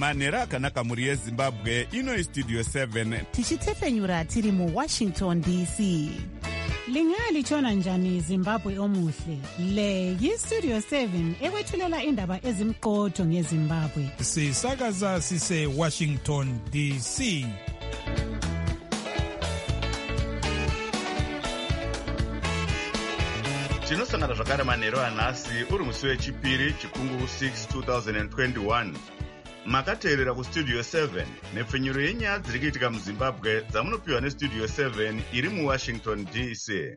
manhero akanaka mhuri yezimbabwe. Ino Studio 7 tichitefenyura tiri muWashington DC. Lingalitshona njani Zimbabwe omuhle? Le yiStudio 7 ekwethulela indaba ezimqotho ngeZimbabwe. Sisakaza sise Washington DC. Tinosangana zvakare manhero anhasi uri musi wechipiri chikungu 6 2021. Makateerera kuStudio 7 nepfenyuro yenyaya dziri kuitika muZimbabwe dzamunopiwa neStudio 7 iri muWashington DC.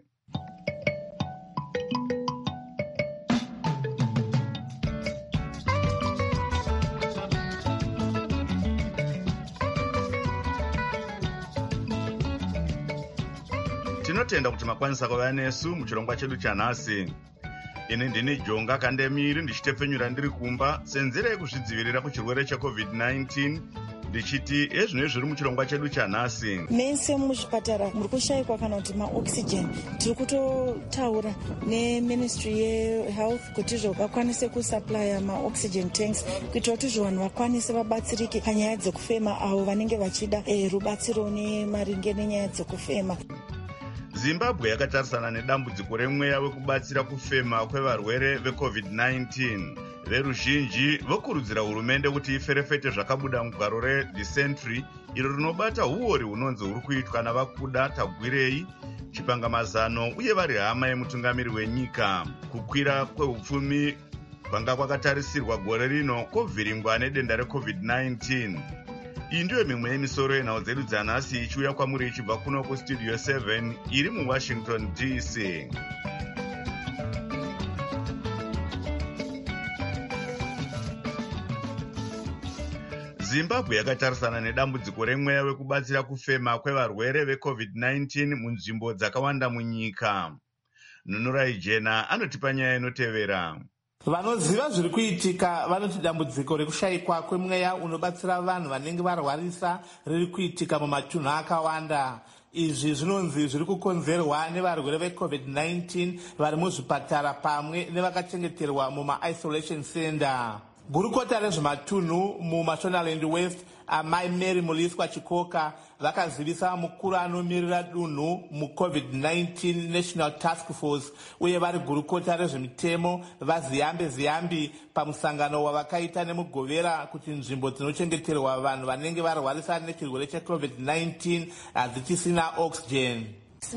Tinotenda kuti makwanisa kuva nesu muchirongwa chedu chanhasi. Ini ndini Jonga Kandemiri ndichitepfenyura ndiri kumba senzira yekuzvidzivirira kuchirwere cheCovid-19 ndichiti ezvino zviri muchirongwa chedu chanhasi. Mense muzvipatara muri kushayikwa kana kuti maoxygen. Tiri kutotaura neMinistry yeHealth kuti vakwanise kusupply maoxygen tanks kuitira kuti vanhu vakwanise vabatsirike panyaya dzekufema avo vanenge vachida rubatsiro nemaringe nenyaya dzekufema. Zimbabwe yakatarisana nedambudziko remweya wekubatsira kufema kwevarwere veCovid-19. Veruzhinji vokurudzira hurumende kuti iferefete zvakabuda mugwaro reThe Century iro rinobata huori hunonzi huri kuitwa navakuda Tagwirei, chipangamazano uye vari hama yemutungamiri wenyika. Kukwira kwehupfumi kwanga kwakatarisirwa gore rino kwovhiringwa nedenda reCovid-19. Iyi ndiyo mimwe yemisoro yenhau dzedu dzanhasi ichiuya kwamuri ichibva kuno kuStudio 7 iri muWashington DC. Zimbabwe yakatarisana nedambudziko remweya wekubatsira kufema kwevarwere veCovid-19 munzvimbo dzakawanda munyika. Nunurai Jena anotipa nyaya inotevera. Vanoziva zviri kuitika vanoti dambudziko rekushayikwa kwemweya unobatsira vanhu vanenge varwarisa riri kuitika mumatunhu akawanda. Izvi zvinonzi zviri kukonzerwa nevarwere veCovid-19 vari muzvipatara pamwe nevakachengeterwa muma-isolation center. Gurukota rezvematunhu muMashonaland West, Amai Mary Muliswa Chikoka, vakazivisa mukuru anomirira dunhu muCovid-19 National Task Force uye vari gurukota rezvemitemo vaZiyambi pamusangano wavakaita nemugovera kuti nzvimbo dzinochengeterwa vanhu vanenge varwarisa nechirwere cheCovid-19 hadzichisina oxygen.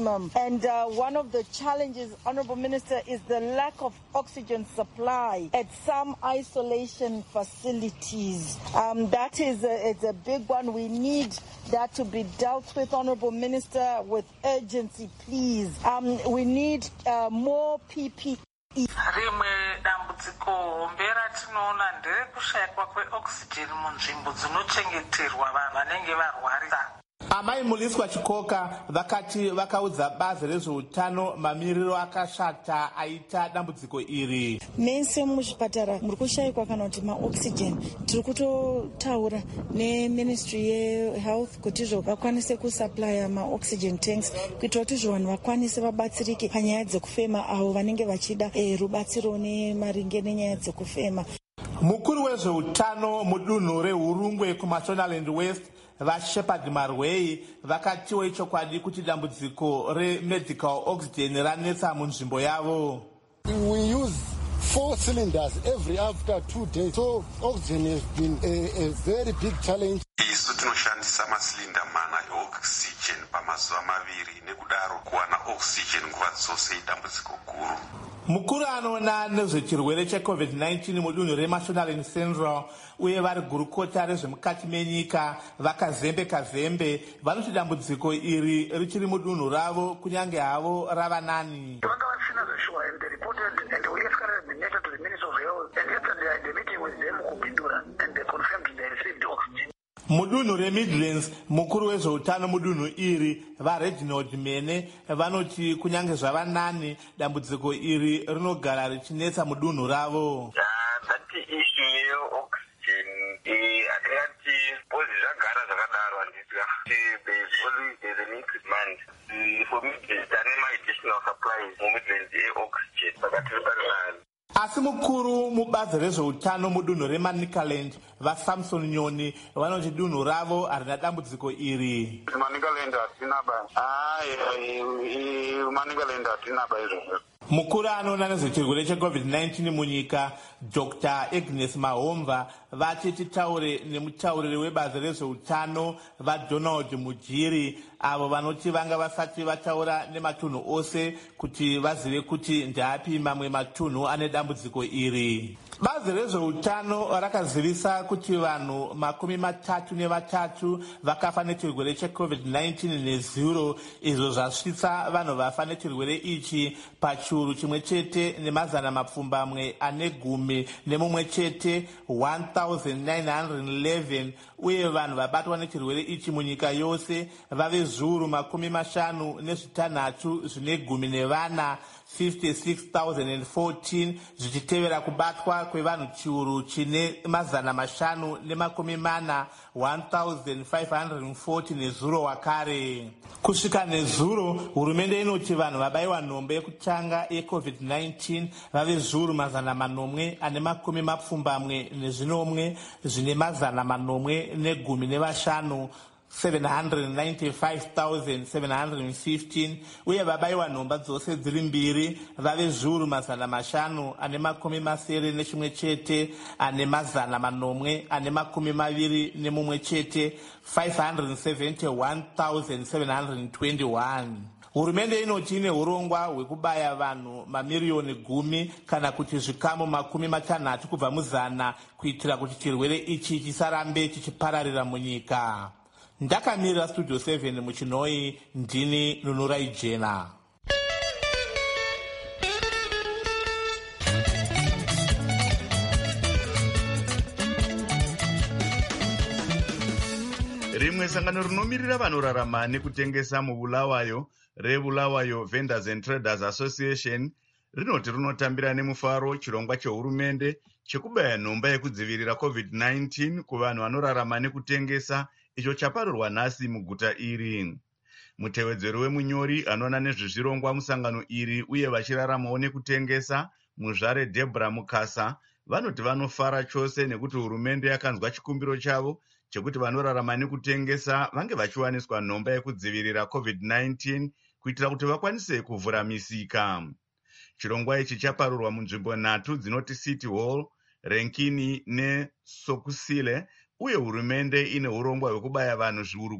And one of the challenges, Honorable Minister, is the lack of oxygen supply at some isolation facilities. That is it's a big one. We need that to be dealt with, Honorable Minister, with urgency, please. We need more PPE. Rimwe dambudziko hombe ratinoona nderekushayikwa kweoxygen munzvimbo dzinochengeterwa vanhu vanenge varwarisa. Amai Muliswa Chikoka vakati vakaudza bazi rezveutano mamiriro akashata aita dambudziko iri. Mense muzvipatara muri kushayikwa kana kuti maoxygen. Tiri kutotaura neMinistry yeHealth kuti vakwanise kusupply maoxygen tanks kuitira kuti vanhu vakwanise vabatsirike panyaya dzekufema avo vanenge vachida rubatsiro nemaringe nenyaya dzekufema. Mukuru wezveutano mudunhu reHurungwe kuMashonaland West, vaShepard Marwei, vakatiwo ichokwadi kuti dambudziko remedical oxygen ranetsa munzvimbo yavo. We use 4 cylinders every after 2 days, so oxygen has been a very big challenge. Isu tinoshandisa masilinda mana eoxygen pamazuva maviri, nekudaro kuwana oxygen nguva dzose idambudziko guru. Mukuru anoona nezvechirwere cheCovid-19 mudunhu reMashonaland Central uye vari gurukota rezvemukati menyika vakazembe vanoti dambudziko iri richiri mudunhu ravo kunyange havo rava nani. Mudunhu reMidlands, mukuru wezveutano mudunhu iri vaReginald Mene vanoti kunyange zvava nani dambudziko iri rinogara richinetsa mudunhu ravo. That issue yeoxygen hatingati bozi zvagara zvakadaro handisika. There's an increased demand. For Midlands, there are additional supplies for Midlands oxygen. asi mukuru mubazi rezveutano mudunhu remanicaland vasamson nyoni vanoti dunhu ravo harina dambudziko iri. Manicaland hatina ba izvozvo. Mukuru anoona nezvechirwere cheCovid-19 munyika Dr. Agnes Mahomva vati titaure nemutauriri webazi rezveutano vaDonald Mujiri avo vanoti vanga vasati vataura nematunhu ose kuti vazive kuti ndapi mamwe matunhu ane dambudziko iri. Bazi rezveutano rakazivisa kuti vanhu 33 vakafa nechirwere cheCovid-19 nezuro, izvo zvasvitsa vanhu vafa nechirwere ichi pachiuru chimwe chete ne10 nemumwe chete 1911, uye vanhu vabatwa nechirwere ichi munyika yose vave zviuru 56 56,014, zvichitevera kubatwa kwevanhu chiuru chine 540 1540 nezuro wakare. Kusvika nezuro, hurumende inoti vanhu vabayiwa nhombe yekutanga yeCovid-19 vave zviuru 470 zvine 515 795,715, uye vabayiwa nhomba dzose dziri mbiri vave zviuru 571 chete ane 521 chete 571,721. Hurumende inoti ine urongwa hwekubaya vanhu mamiriyoni 10 kana kuti zvikamu 60 kubva muzana kuitira kuti chirwere ichi chisarambe chichipararira munyika. Ndakamirira Studio 7 muChinoi, ndini Nunurai Jena. Rimwe sangano rinomirira vanorarama nekutengesa muBulawayo reBulawayo Vendors and Traders Association rinoti rinotambira nemufaro chirongwa chehurumende chekubaya nhomba yekudzivirira COVID-19 kuvanhu vanorarama nekutengesa, icho chaparurwa nhasi muguta iri. Mutevedzeri wemunyori anoona nezvezvirongwa musangano iri uye vachiraramawo nekutengesa, Muzvare Deborah Mukasa, vanoti vanofara chose nekuti hurumende yakanzwa chikumbiro chavo chekuti vanorarama nekutengesa vange vachiwaniswa nhomba yekudzivirira COVID-19 kuitira kuti vakwanise kuvhura misika. Chirongwa ichi chaparurwa munzvimbo 3 dzinoti City Hall, Renkini neSokusile, uye hurumende ine urongwa hwekubaya vanhu zviuru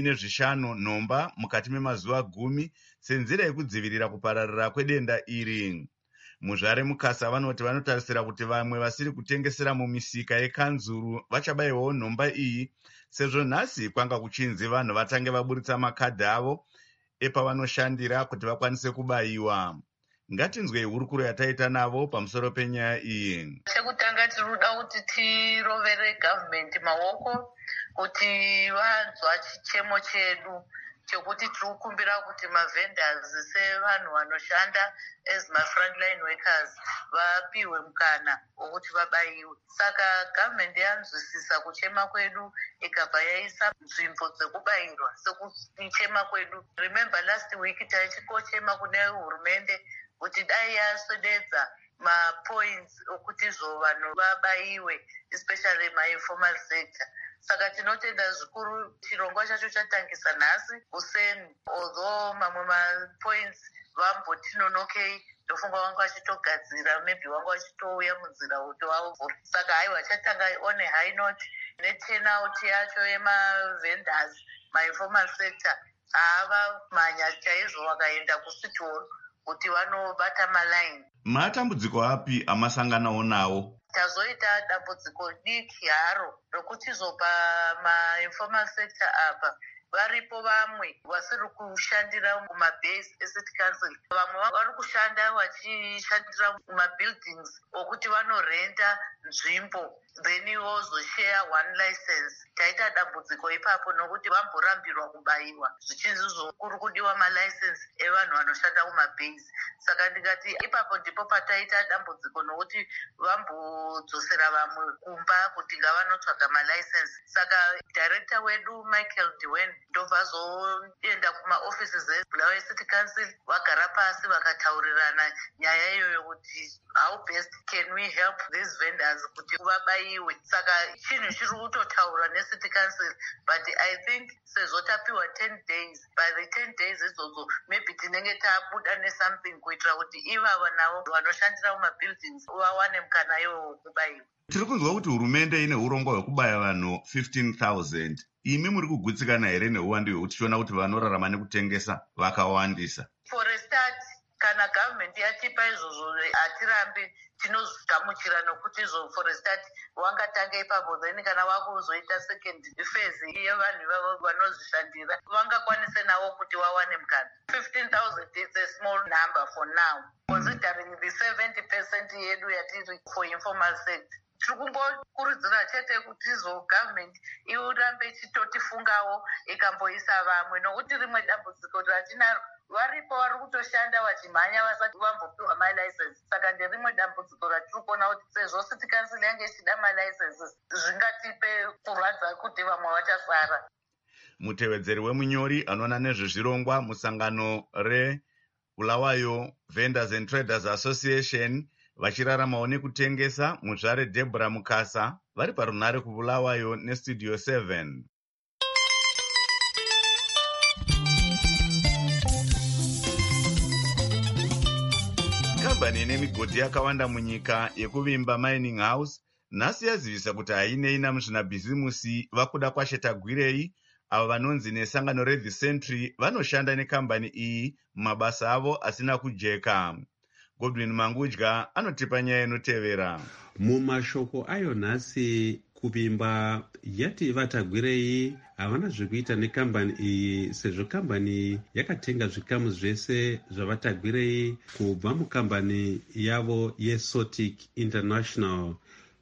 15 nhomba mukati memazuva 10 senzira yekudzivirira kupararira kwedenda iri. Muzvare Mukasa vanoti vanotarisira kuti vamwe vasiri kutengesera mumisika yekanzuru vachabayiwawo nhomba iyi, sezvo nhasi kwanga kuchinzi vanhu vatange vaburitsa makadhi avo epavanoshandira kuti vakwanise kubayiwa. Ngatinzwei hurukuro yataita navo pamusoro penyaya iyi. Chekutanga tiruda kuti tirovere government maoko kuti vanzwa chichemo chedu chekuti tiri kukumbira kuti mavendors sevanhu vanoshanda as ma-frontline workers vapiwe mukana wokuti vabayiwe. Saka government yanzwisisa kuchema kwedu ikabva yaisa nzvimbo dzekubayirwa sekuchema kwedu. Remember last week taichikochema kune hurumende kuti dai yaswededza mapoints okuti izvo vanhu vabayiwe, especially ma-informal sector. Saka tinotenda zvikuru chirongwa chacho chatangisa nhasi kuseni, although mamwe mapoints vamboti nonokei, ndofunga vanga vachitogadzira, maybe vanga vachitouya munzira kuti vavhura. Saka haiwa chatanga on a high note neturnout yacho yemavendors, ma-informal sector ava mhanya chaizvo vakaenda kuCity Hall kuti vanobata maline. Matambudziko api amasanganawo nawo? Tazoita dambudziko diki haro rokuti zopa ma-informal sector apa varipo vamwe vasiri kushandira mumabase estate council, vamwe vari kushanda vachishandira mumabuildings okuti vanorenda nzvimbo then wozoshare one license. Taita dambudziko ipapo nokuti vamborambirwa kubayiwa zvichinzi kuri kudiwa malicense evanhu vanoshanda kumabhezi. Saka ndikati ipapo ndipo pataita dambudziko nokuti vambodzosera vamwe kumba kuti ngavanotsvaga malicense. Saka director wedu Michael Dwayne ndobva zoenda kumaoffices eBulawayo City Council vagara pasi vakataurirana nyaya iyoyo kuti how best can we help these vendors kuti vabayiwe. Saka chinhu chiri kutotaurwa neCity Council, but I think sezotapiwa 10 days, by the 10 days idzodzo maybe tinenge tabuda nesomething kuitira kuti ivava navo vanoshandira mumabuildings vawane mukana iwo kubayiwa. Tiri kunzwa kuti hurumende ine urongwa hwekubaya vanhu 15,000. Imi muri kugutsikana here neuwandu hwekuti tichiona kuti vanorarama nekutengesa vakawandisa? For a start, kana government yatipa izvozvo hatirambi, tinogamuchira nokuti izvo for a start wangatanga ipapo, then kana wakuzoita second phase yevanhu ivavo vanozvishandira vangakwanise navo kuti vawane mukana. 15,000 is a small number for now, considering the 70% yedu yatiri for informal sector. Tiri kumbokurudzira chete kuti izo government irambe ichitotifungawo ikamboisa vamwe, nokuti rimwe dambudziko ratinaro varipo vari kutoshanda vachimhanya vasati vambopiwa malicense. Saka nderimwe dambudziko ratiri kuona kuti sezvo City Council yange ichida malicenses zvingatipe kurwadza kuti vamwe vachasara. Mutevedzeri wemunyori anoona nezvezvirongwa musangano reBulawayo Vendors and Traders Association vachiraramawo nekutengesa, muzvare Deborah Mukasa vari parunhare kuBulawayo neStudio 7. Kambani ine migodhi yakawanda munyika yekuvimba Mining House nhasi yazivisa kuti hainei namuzvinabhizimusi vakuda kwashetagwirei avo vanonzi nesangano reThe Century vanoshanda nekambani iyi mumabasa avo asina kujeka. Godwin Mangudya anotipa nyaya inotevera. Mumashoko ayo nhasi kuvimba yati vatagwirei havana zvekuita nekambani iyi, sezvo kambani yakatenga zvikamu zvese zvavatagwirei kubva mukambani yavo yeSotic International.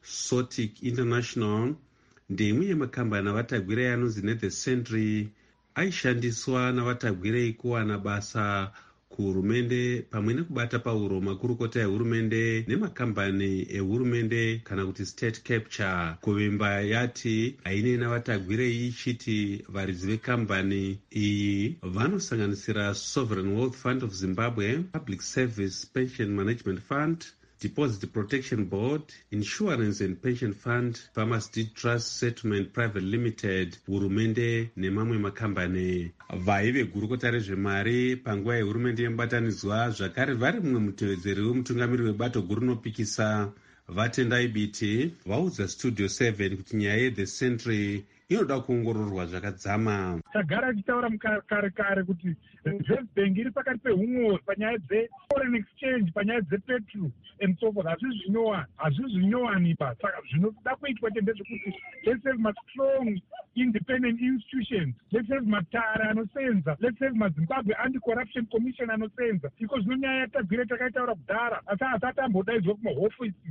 Sotic International ndeimwe yemakambani avatagwirei anonzi neThe Century aishandiswa navatagwirei kuwana basa kuhurumende pamwe nekubata pauro makurukota ehurumende nemakambani ehurumende kana kuti state capture. Kuvimba yati hainei navatagwirei ichiti varidzi vekambani iyi vanosanganisira Sovereign Wealth Fund of Zimbabwe, Public Service Pension Management Fund, Deposit Protection Board, Insurance and Pension Fund, Farmers Deed Trust Settlement Private Limited, hurumende nemamwe makambani. Vaive gurukota rezvemari panguva yehurumende yemubatanidzwa zvakare vari mumwe mutevedzeri wemutungamiri webato guru rinopikisa vatendai biti vaudza Studio 7 kuti nyaya yeThe Century inoda kuongororwa zvakadzama. Tagara tichitaura kare kuti Reserve Bank iri pakati peumwe panyaya dzeforeign exchange, panyaya dzepetrol and so forth. Hazvizi nyowanipa. Saka zvinoda kuitwa ndezvekuti let's have ma strong independent institutions, let's have matara anosenza, let's have maZimbabwe Anti-Corruption Commission anosenza, iko zvino nyaya yatagwire takaitaura kudhara asi hasati ambodaidzwa kumahofisi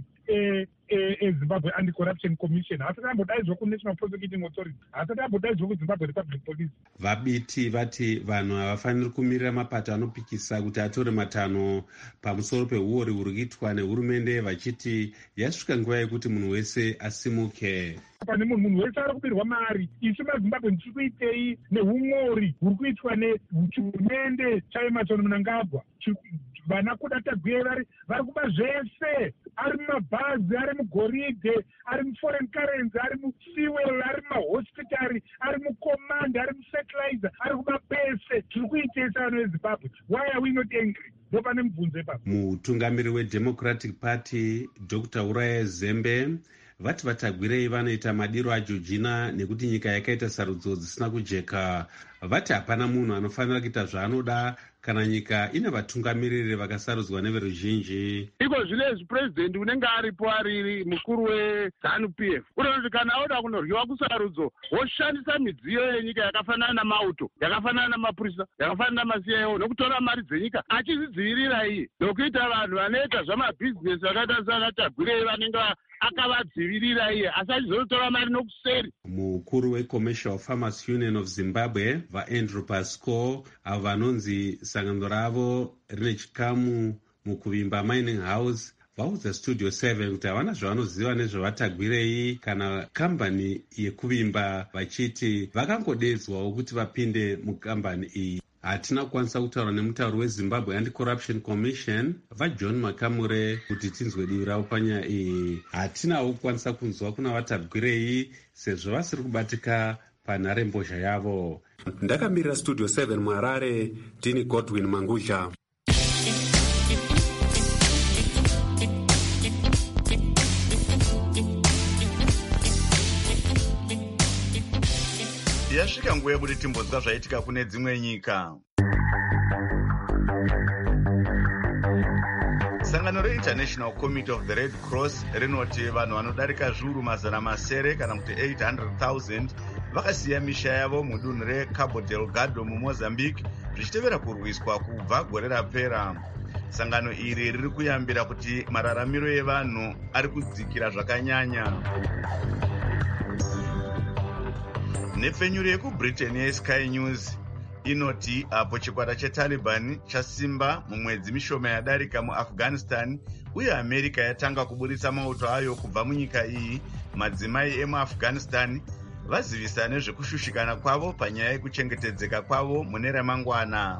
eZimbabwe Anti-Corruption Commission, hasati ambodaidzwa kuNational Prosecuting Authority, hasati ambodaidzwa kuZimbabwe Republic Police. Vabiti vati vanhu havafaniri kumirira mapato anopikisa kuti atore matanho pamusoro peuori huri kuitwa nehurumende, vachiti yasvika nguva yekuti munhu wese asimuke. Pane munhu wese ari kubirwa mari. Isu maZimbabwe tiri kuitei neumori huri kuitwa nehurumende chaImatono Mnangagwa. Vana kuda tagwire vari kuba zvese, ari mumabhazi, ari mugoridhe, ari muforeign currency, ari mufuel, ari mumahospitari, ari mucommand, ari mufertilizer, ari kuba pese. Tiri kuitesa vanhu veZimbabwe. Why are we not angry? Ndopane mubvunzo ipapo. Mutungamiri weDemocratic Party Dr. Uraya Zembe vati vatagwirei vanoita madiro aJojina nekuti nyika yakaita sarudzo dzisina kujeka. vati hapana munhu anofanira kuita zvaanoda kana nyika ine vatungamiriri vakasarudzwa neveruzhinji. Iko zvinezvi purezidendi unenge aripo ariri mukuru weZANU-PF unoti kana oda kunoryiwa kusarudzo woshandisa midziyo yenyika yakafanana namauto, yakafanana namapurisa, yakafanana namaCIO nokutora mari dzenyika achizvidzivirira iye nokuita vanhu vanoita zvamabhizinesi vakaita sana Tagwirei vanenge akavadzivirira iye asi achizotora mari nokuseri. Mukuru weCommercial Farmers Union of Zimbabwe vaAndrew Pascoe avo vanonzi sangano ravo rine chikamu mukuvimba Mining House vaudza Studio 7 kuti havana zvavanoziva nezvavatagwirei kana kambani yekuvimba, vachiti vakangodedzwawo kuti vapinde mukambani iyi. Hatina kukwanisa kutaura nemutauri weZimbabwe Anti-Corruption Commission vaJohn Makamure kuti tinzwe divi ravo panyaya iyi. Hatinawo kukwanisa kunzwa kuna vatagwirei sezvo vasiri kubatika panharembozha yavo. Ndakamirira Studio 7 muHarare, ndini Godwin Mangudya. Yasvika nguva yekuti timbonzwa zvaitika kune dzimwe nyika. Sangano reInternational Committee of the Red Cross rinoti vanhu vanodarika zviuru mazana masere kana kuti 800,000 vakasiya misha yavo mudunhu reCabo Delgado muMozambique zvichitevera kurwiswa kubva gore rapera. Sangano iri riri kuyambira kuti mararamiro evanhu ari kudzikira zvakanyanya. Nepfenyuro yekuBritain yeSky News inoti apo chikwata cheTaliban chasimba mumwedzi mishoma yadarika muAfghanistan uye America yatanga kuburitsa mauto ayo kubva munyika iyi, madzimai emuAfghanistan vazivisa nezvekushushikana kwavo panyaya yekuchengetedzeka kwavo mune ramangwana.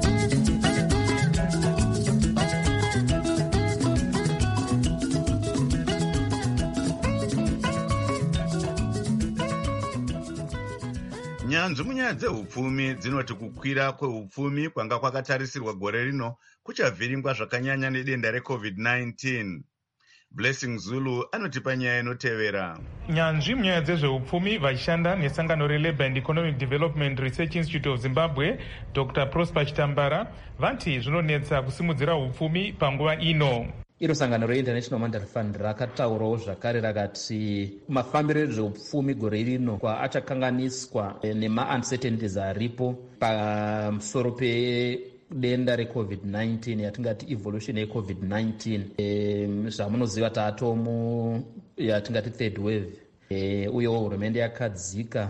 Nyanzvi munyaya dzehupfumi dzinoti kukwira kwehupfumi kwanga kwakatarisirwa gore rino kuchavhiringwa zvakanyanya nedenda reCovid-19. Blessing Zulu anotipa nyaya inotevera. Nyanzvi munyaya dzezvehupfumi vachishanda nesangano reLabour and Economic Development Research Institute of Zimbabwe, Dr. Prosper Chitambara, vati zvinonetsa kusimudzira hupfumi panguva ino. Iro sangano reInternational Monetary Fund rakataurawo zvakare rakati mafambiro ezveupfumi gore rino achakanganiswa nema-uncertainties aripo pamusoro pedenda reCovid-19 yatingati evolution yeCovid-19. Zvamunoziva taatomu yatingati third wave, uyewo hurumende yakadzika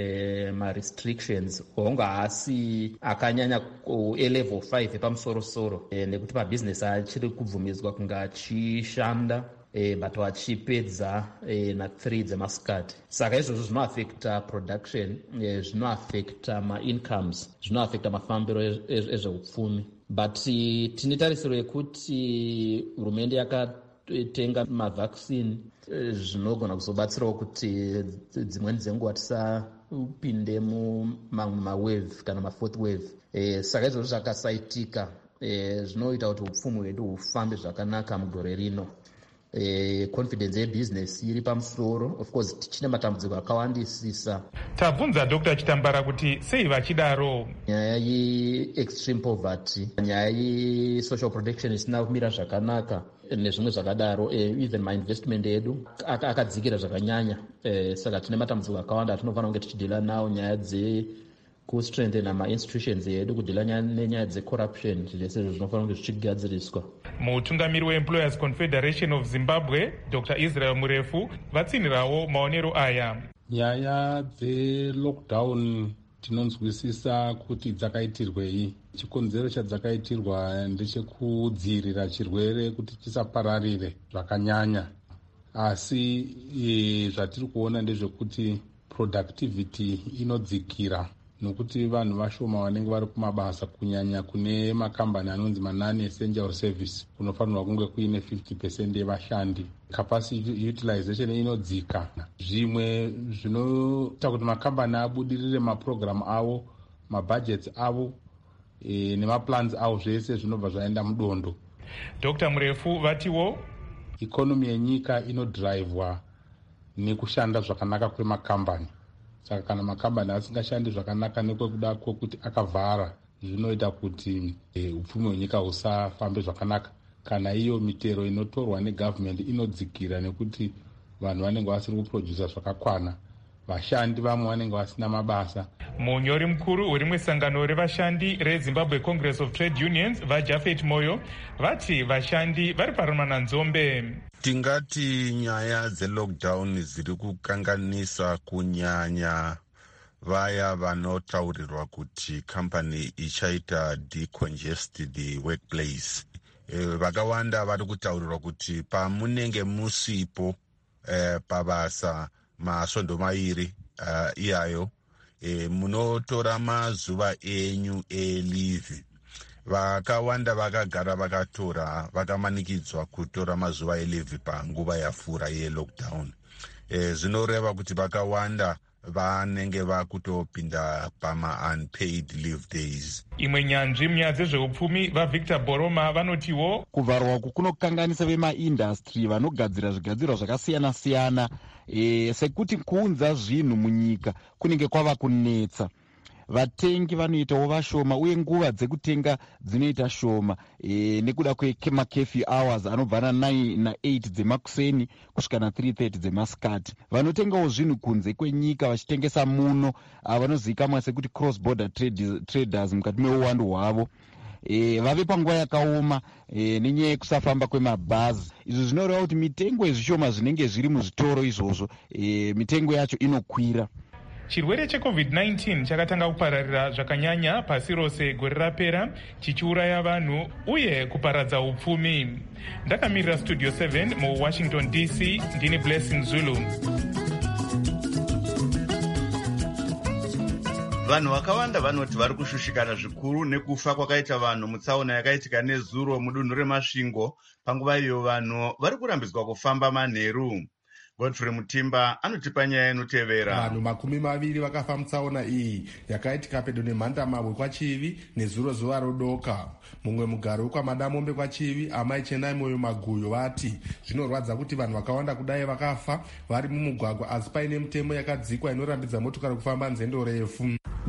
ma-restrictions onga haasi akanyanya elevel 5 epamusoro-soro, nekuti mabhizinesi achiri kubvumidzwa kunga achishanda but vachipedza na3 dzemasikati. Saka izvozvo zvinoaffecta production, zvinoaffecta ma-incomes, zvinoaffecta mafambiro ezveupfumi. But tine tarisiro yekuti hurumende yakatenga mavhaccine zvinogona kuzobatsirawo kuti dzimweni dzenguva tisapinde mumamwe mawave kana mafourth wave. Saka izvozvo zvakasaitika zvinoita kuti upfumi hwedu hufambe zvakanaka mugore rino. Confidence yebusiness iri pamusoro. Of course tichine matambudziko akawandisisa. Tabvunza Dr. Chitambara kuti sei vachidaro. Nyaya ye-extreme poverty, nyaya ye-social protection isina kumira zvakanaka nezvimwe zvakadaro, even ma-investment edu akadzikira zvakanyanya. Saka tine matambudziko akawanda atinofanira kunge tichidhila nawo, nyaya kustrengthena ma-institutions edu, kudhila nenyaya dzecorruption. Zvese zvinofanira kunge zvichigadziriswa. Mutungamiri weEmployers Confederation of Zimbabwe, Dr. Israel Murefu, vatsinirawo maonero aya. Nyaya dzelockdown tinonzwisisa kuti dzakaitirwei. Chikonzero chadzakaitirwa ndechekudzivirira chirwere kuti chisapararire zvakanyanya. Asi zvatiri kuona ndezvekuti productivity inodzikira, nokuti vanhu vashoma vanenge vari kumabasa, kunyanya kune makambani anonzi manani essential service kunofanirwa kunge kuine 50% yevashandi. Capacity utilization inodzika. Zvimwe zvinoita kuti makambani abudirire maprogram avo, mabudgets avo nemaplans avo, zvese zvinobva zvaenda mudondo. Dr. Murefu vatiwo ikonomi yenyika inodhiraivwa nekushanda zvakanaka kwemakambani. saka kana makambani asingashandi zvakanaka nekwekuda kwokuti akavhara, zvinoita kuti upfumi hwenyika husafambe zvakanaka. Kana iyo mitero inotorwa negavhmendi inodzikira nekuti vanhu vanenge vasiri kuprodusa zvakakwana, vashandi vamwe vanenge vasina mabasa. Munyori mukuru werimwe sangano revashandi reZimbabwe Congress of Trade Unions vaJafet Moyo vati vashandi vari parumananzombe. Tingati nyaya dzelockdown dziri kukanganisa kunyanya vaya vanotaurirwa kuti kambani ichaita decongested workplace. Vakawanda vari kutaurirwa kuti pamunenge musipo pabasa masvondo mairi iyayo munotora mazuva enyu elive. Vakawanda vakagara vakamanikidzwa kutora mazuva elive panguva yapfuura yelockdown. Zvinoreva kuti vakawanda vanenge vakutopinda pama-unpaid leave days. Imwe nyanzvi munyaya dzezveupfumi vaVictor Boroma vanotiwo kuvharwa uku kunokanganisa vemaindastry vanogadzira zvigadzirwa zvakasiyana-siyana, sekuti kuunza zvinhu munyika kunenge kwava kunetsa. Vatengi vanoitawo vashoma uye nguva dzekutenga dzinoita shoma nekuda kwemakefi hours anobva na9 na8 dzemakuseni kusvika na3:30 dzemasikati. Vanotengawo zvinhu kunze kwenyika vachitengesa muno, vanozivikanwa sekuti cross border traders mukati meuwandu hwavo. Vave panguva yakaoma nenyaya yekusafamba kwemabhazi. Izvo zvinoreva kuti mitengo yezvishoma zvinenge zviri muzvitoro izvozvo mitengo yacho inokwira. Chirwere cheCovid-19 chakatanga kupararira zvakanyanya pasi rose gore rapera, chichiuraya vanhu uye kuparadza upfumi. Ndakamirira Studio 7 muWashington DC, ndini Blessing Zulu. Vanhu vakawanda vanoti vari kushushikana zvikuru nekufa kwakaita vanhu mutsaona yakaitika nezuro mudunhu reMasvingo. Panguva iyo vanhu vari kurambidzwa kufamba manheru. Godfrey Mutimba anotipa nyaya inotevera. Vanhu 20 vakafa mutsaona iyi yakaitika pedo nemhandamabwe kwaChivi nezuro zuva rodoka. Mumwe mugari wekwaMadamombe kwaChivi, amai Chenai Moyo Maguyo, vati zvinorwadza kuti vanhu vakawanda kudai vakafa vari mumugwagwa asi paine mitemo yakadzikwa inorambidza motokari kufamba nzendo refu.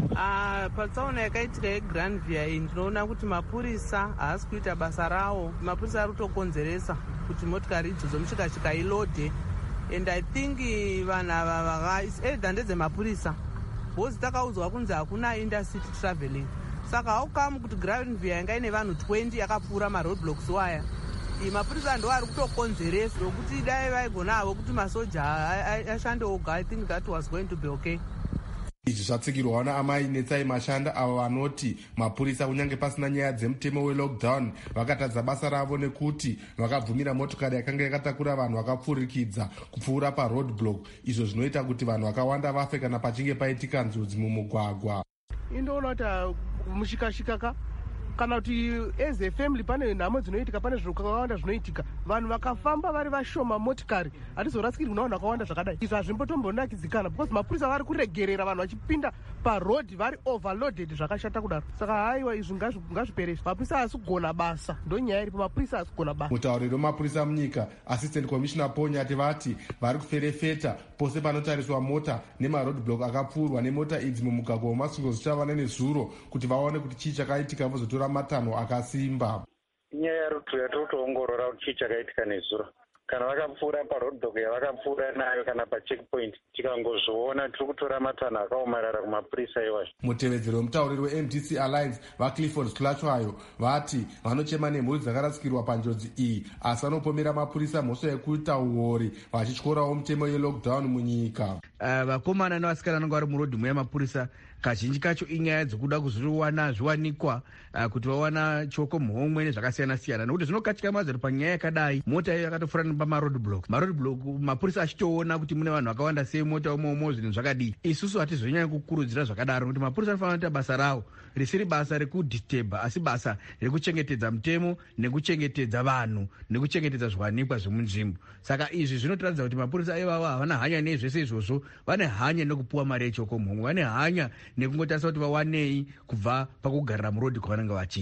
Patsaona yakaitika yeGranvia iyi ndinoona kuti mapurisa haasi kuita basa rawo. Mapurisa ari kutokonzeresa kuti motikari idzodzo mushikashika ilodhe. And I think vanhu ava either ndedzemapurisa bhozi takaudzwa kunzi hakuna intercity traveling, saka haukamu kuti Granvia yanga ine vanhu 20 yakapfuura maroadblocks waya. Mapurisa ndo ari kutokonzeresa kuti dai vaigona havo kuti masoja ashande oga. I think that was going to be okay. Izvi zvatsikirwa naamai Netsai Mashanda, avo vanoti mapurisa kunyange pasina nyaya dzemutemo welockdown vakatadza basa ravo nekuti vakabvumira motokari yakanga yakatakura vanhu vakapfurikidza kupfuura paroadblock, izvo zvinoita kuti vanhu vakawanda vafe kana pachinge paitika njodzi mumugwagwa. Indoona kuti mushikashika kana kuti as a family pane nhamo dzinoitika, pane zviro zvakawanda zvinoitika, vanhu vakafamba vari vashoma motikari hatizorasikirwi navanhu vakawanda zvakadai. Izvi hazvimbotombonakidzikana because mapurisa vari kuregerera vanhu vachipinda parodhi vari overloaded zvakashata kudaro. Saka haiwa izvi ngazviperesi. Mapurisa haasi kugona basa, ndonyaya iripo, mapurisa haasi kugona basa. Mutauriri wemapurisa munyika Assistant Commissioner Ponyati vati vari kuferefeta pose panotariswa mota nemaroadblock akapfuurwa nemota idzi mumugwagwa weMasvingo zvichavana nezuro kuti vaone kuti chii chakaitika vozotora matanho akasimba. Inyaya yatiri kutoongorora kuti chii chakaitika nezuro. Kana vakapfuura paroadblock yavakapfuura nayo kana pacheckpoint, tikangozviona tiri kutora matanho akaomarara kumapurisa iwacho. Mutevedzeri wemutauriri weMDC Alliance vaClifford Slatwayo vati vanochema nemhuri dzakarasikirwa panjodzi iyi asi vanopomera mapurisa mhosva yekuita uori vachityorawo mutemo yelockdown munyika. Vakomana nevasikana vanenge vari murodhi yamapurisa kazhinji kacho inyaya dzokuda kuzviwana zviwanikwa kuti vawana choko muhomwe nezvakasiyana-siyana, nekuti zvinokatika mazari panyaya yakadai. Mota iyo yakatofura pamaroadblock, mapurisa achitoona kuti mune vanhu vakawanda sei mota umomo zvinhu zvakadii. Isusu hatizonyanya kukurudzira zvakadaro, kuti mapurisa anofanira kuita basa rawo risiri basa rekudhistebha asi basa rekuchengetedza mutemo nekuchengetedza vanhu nekuchengetedza zviwanikwa zvemunzvimbo. Saka izvi zvinotiradza kuti mapurisa ivavo havana hanya nezvese izvozvo, vane hanya nekupuwa mari yechoko muhomwe, vane hanya nekungotarisa kuti vawanei kubva pakugarira murodhi kwavanenge vachiita.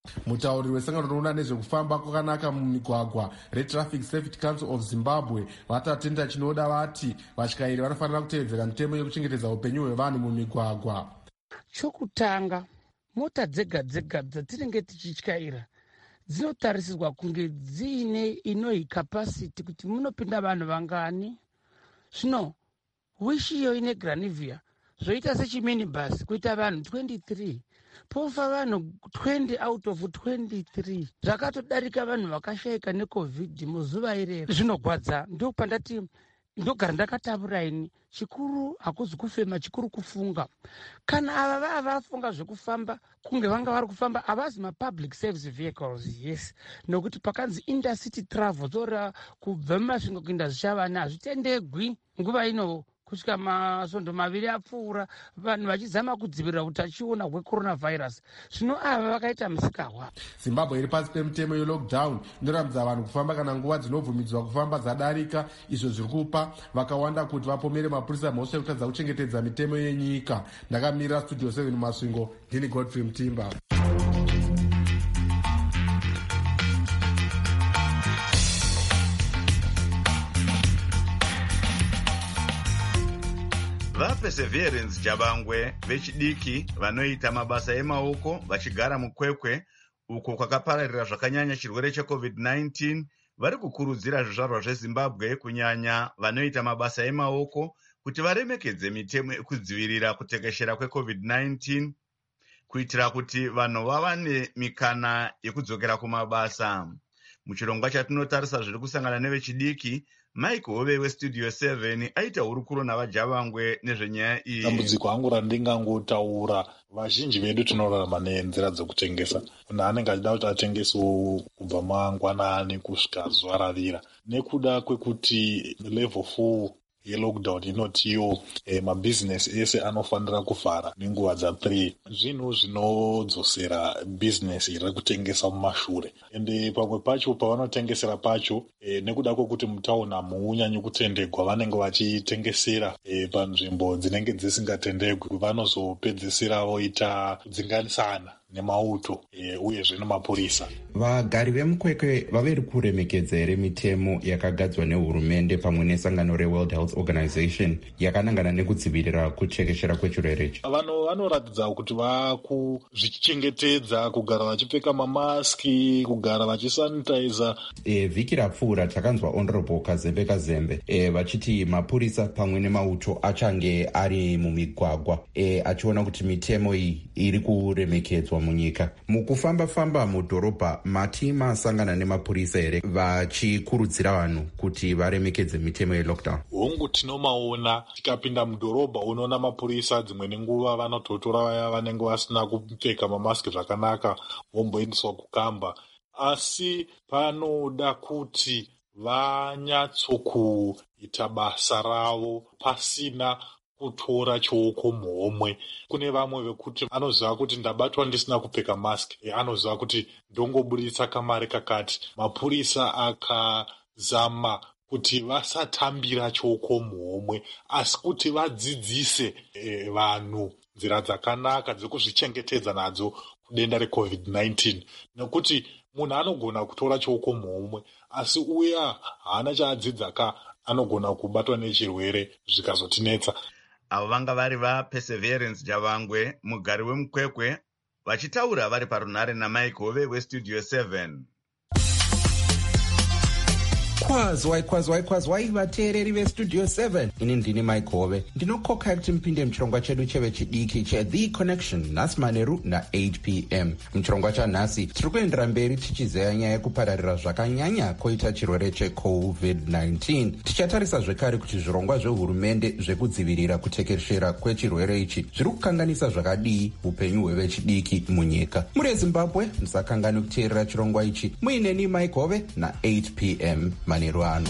Mutauri wesangano rinoona nezvekufamba kwakanaka mumigwagwa reTraffic Safety Council of Zimbabwe vatatenda chinoda vati vatyairi vanofanira kutevedzera mitemo yekuchengetedza upenyu hwevanhu mumigwagwa. Chokutanga, mota dzega dzega dzatinenge tichityaira dzinotarisirwa kunge dziine inoikapasiti kuti munopinda vanhu vangani. Zvino wish iyo ine Granivia zvoita sechiminibus kuita vanhu 23 pofa vanhu 20 out of 23 zvakatodarika vanhu vakashayika neCovid muzuva irero. Zvinogwadza. Ndopandati ndogara ndakatavuraini. Chikuru hakuzi kufema, chikuru kufunga. Kana ava vafunga zvekufamba kunge vanga vari kufamba havazi mapublic service vehicles, yes, nokuti pakanzi intercity travel zora kubva mumasvingo kuenda zvichavana hazvitendegwi nguva ino kusvika masvondo 2 apfuura vanhu vachizama kudzivirira utachiona hwecoronavirus. Zvino ava vakaita musikarwa. Zimbabwe iri pasi pemitemo yelockdown inoramidza vanhu kufamba kana nguva dzinobvumidzwa kufamba dzadarika, izvo zviri kupa vakawanda kuti vapomere mapurisa mhosva yekutadza kuchengetedza mitemo yenyika. Ndakamirira Studio 7 Masvingo, ndini Godfrey Mutimba. vaPerseverance Jabangwe vechidiki vanoita mabasa emaoko vachigara mukwekwe uko kwakapararira zvakanyanya chirwere cheCovid-19 vari kukurudzira zvizvarwa zveZimbabwe kunyanya vanoita mabasa emaoko kuti varemekedze mitemo yekudzivirira kutekeshera kweCovid-19 kuitira kuti vanhu vawane mikana yekudzokera kumabasa. Muchirongwa chatinotarisa zviri kusangana nevechidiki, Mike Hove weStudio 7 aita hurukuro navaJabangwe nezvenyaya iyi. Dambudziko angu randingangotaura, vazhinji vedu tinorarama nenzira dzekutengesa. Munhu anenge achida kuti atengese kubva mangwanani kusvika zuva ravira. Nekuda kwekuti level 4 yelockdown inotiyo mabhizinesi ese anofanira kuvhara nenguva dza3. Zvinhu zvinodzosera bhizinesi iri kutengesa mumashure. Ende pamwe pacho pavanotengesera pacho nekuda kwekuti mutauni hamunyanyi kutendegwa, vanenge vachitengesera panzvimbo dzinenge dzisingatendegwi, vanozopedzisira voita kudzinganisana nemauto uyezve nemapurisa. Vagari vemukwekwe vaveri kuremekedza here mitemo yakagadzwa nehurumende pamwe nesangano reWorld Health Organization yakanangana nekudzivirira kutekeshera kwechirwere ichi? Vanhu vanoratidza kuti vakuzvichengetedza, kugara vachipfeka mamaski, kugara vachisanitiza. Vhiki rapfuura takanzwa Honorable Kazembe Kazembe vachiti mapurisa pamwe nemauto achange ari mumigwagwa achiona kuti mitemo iyi iri kuremekedzwa munyika. Mukufamba-famba mudhorobha mati masangana nemapurisa here vachikurudzira vanhu kuti varemekedze mitemo yelockdown? Hongu tinomaona. Tikapinda mudhorobha unoona mapurisa dzimwe nenguva vanototora vaya vanenge vasina kupfeka mamaski zvakanaka vomboendeswa kukamba. Asi panoda kuti vanyatsokuita basa ravo pasina kutora choko muhomwe. Kune vamwe vekuti anoziva kuti ndabatwa ndisina kupfeka mask, anoziva kuti ndongoburitsa kamari kakati. Mapurisa akazama kuti vasatambira choko muhomwe, asi kuti vadzidzise vanhu nzira dzakanaka dzekuzvichengetedza nadzo kudenda reCovid-19. Nekuti munhu anogona kutora choko muhomwe, asi uya haana chaadzidza anogona kubatwa nechirwere zvikazotinetsa. Avo vanga vari vaPerseverance Jabangwe, mugari wemukwekwe, vachitaura vari parunhare naMike Hove weStudio 7. Kwazwai vateereri veStudio 7. Ini ndini Mike Hove. Ndinokoka kuti mpinde muchirongwa chedu chevechidiki cheThe Connection nhasi manheru na8 p.m. Muchirongwa chanhasi tiri kuendera mberi tichizeya nyaya yekupararira zvakanyanya koita chirwere cheCovid-19. Tichatarisa zvekare kuti zvirongwa zvehurumende zvekudzivirira kutekeshera kwechirwere ichi zviri kukanganisa zvakadii upenyu hwevechidiki munyika. Muri eZimbabwe musakangani kuteerera chirongwa ichi muineni Mike Hove na8 p.m. manheru ano.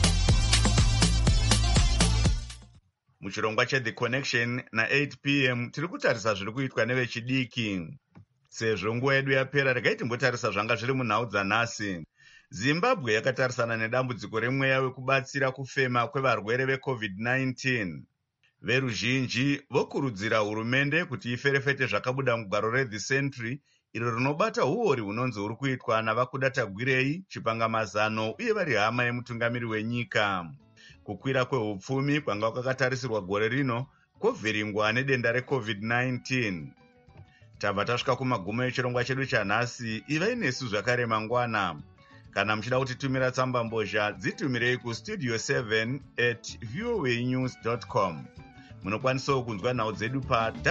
Muchirongwa cheThe Connection na8 p.m. tiri kutarisa zviri kuitwa nevechidiki. Sezvo nguva yedu yapera, regai timbotarisa zvanga zviri munhau dzanhasi. Zimbabwe yakatarisana nedambudziko remweya wekubatsira kufema kwevarwere veCovid-19. Veruzhinji vokurudzira hurumende kuti iferefete zvakabuda mugwaro reThe Century iro rinobata uori hunonzi huri kuitwa navakuda tagwirei, chipangamazano uye vari hama yemutungamiri wenyika. Kukwira kwehupfumi kwanga kwakatarisirwa gore rino kwovhiringwa nedenda reCovid-19. Tabva tasvika kumagumo echirongwa chedu chanhasi. Ivai nesu zvakare mangwana. Kana muchida kutitumira tsamba mbozha, dzitumirei kustudio 7@voanews.com. Munokwanisawo kunzwa nhau dzedu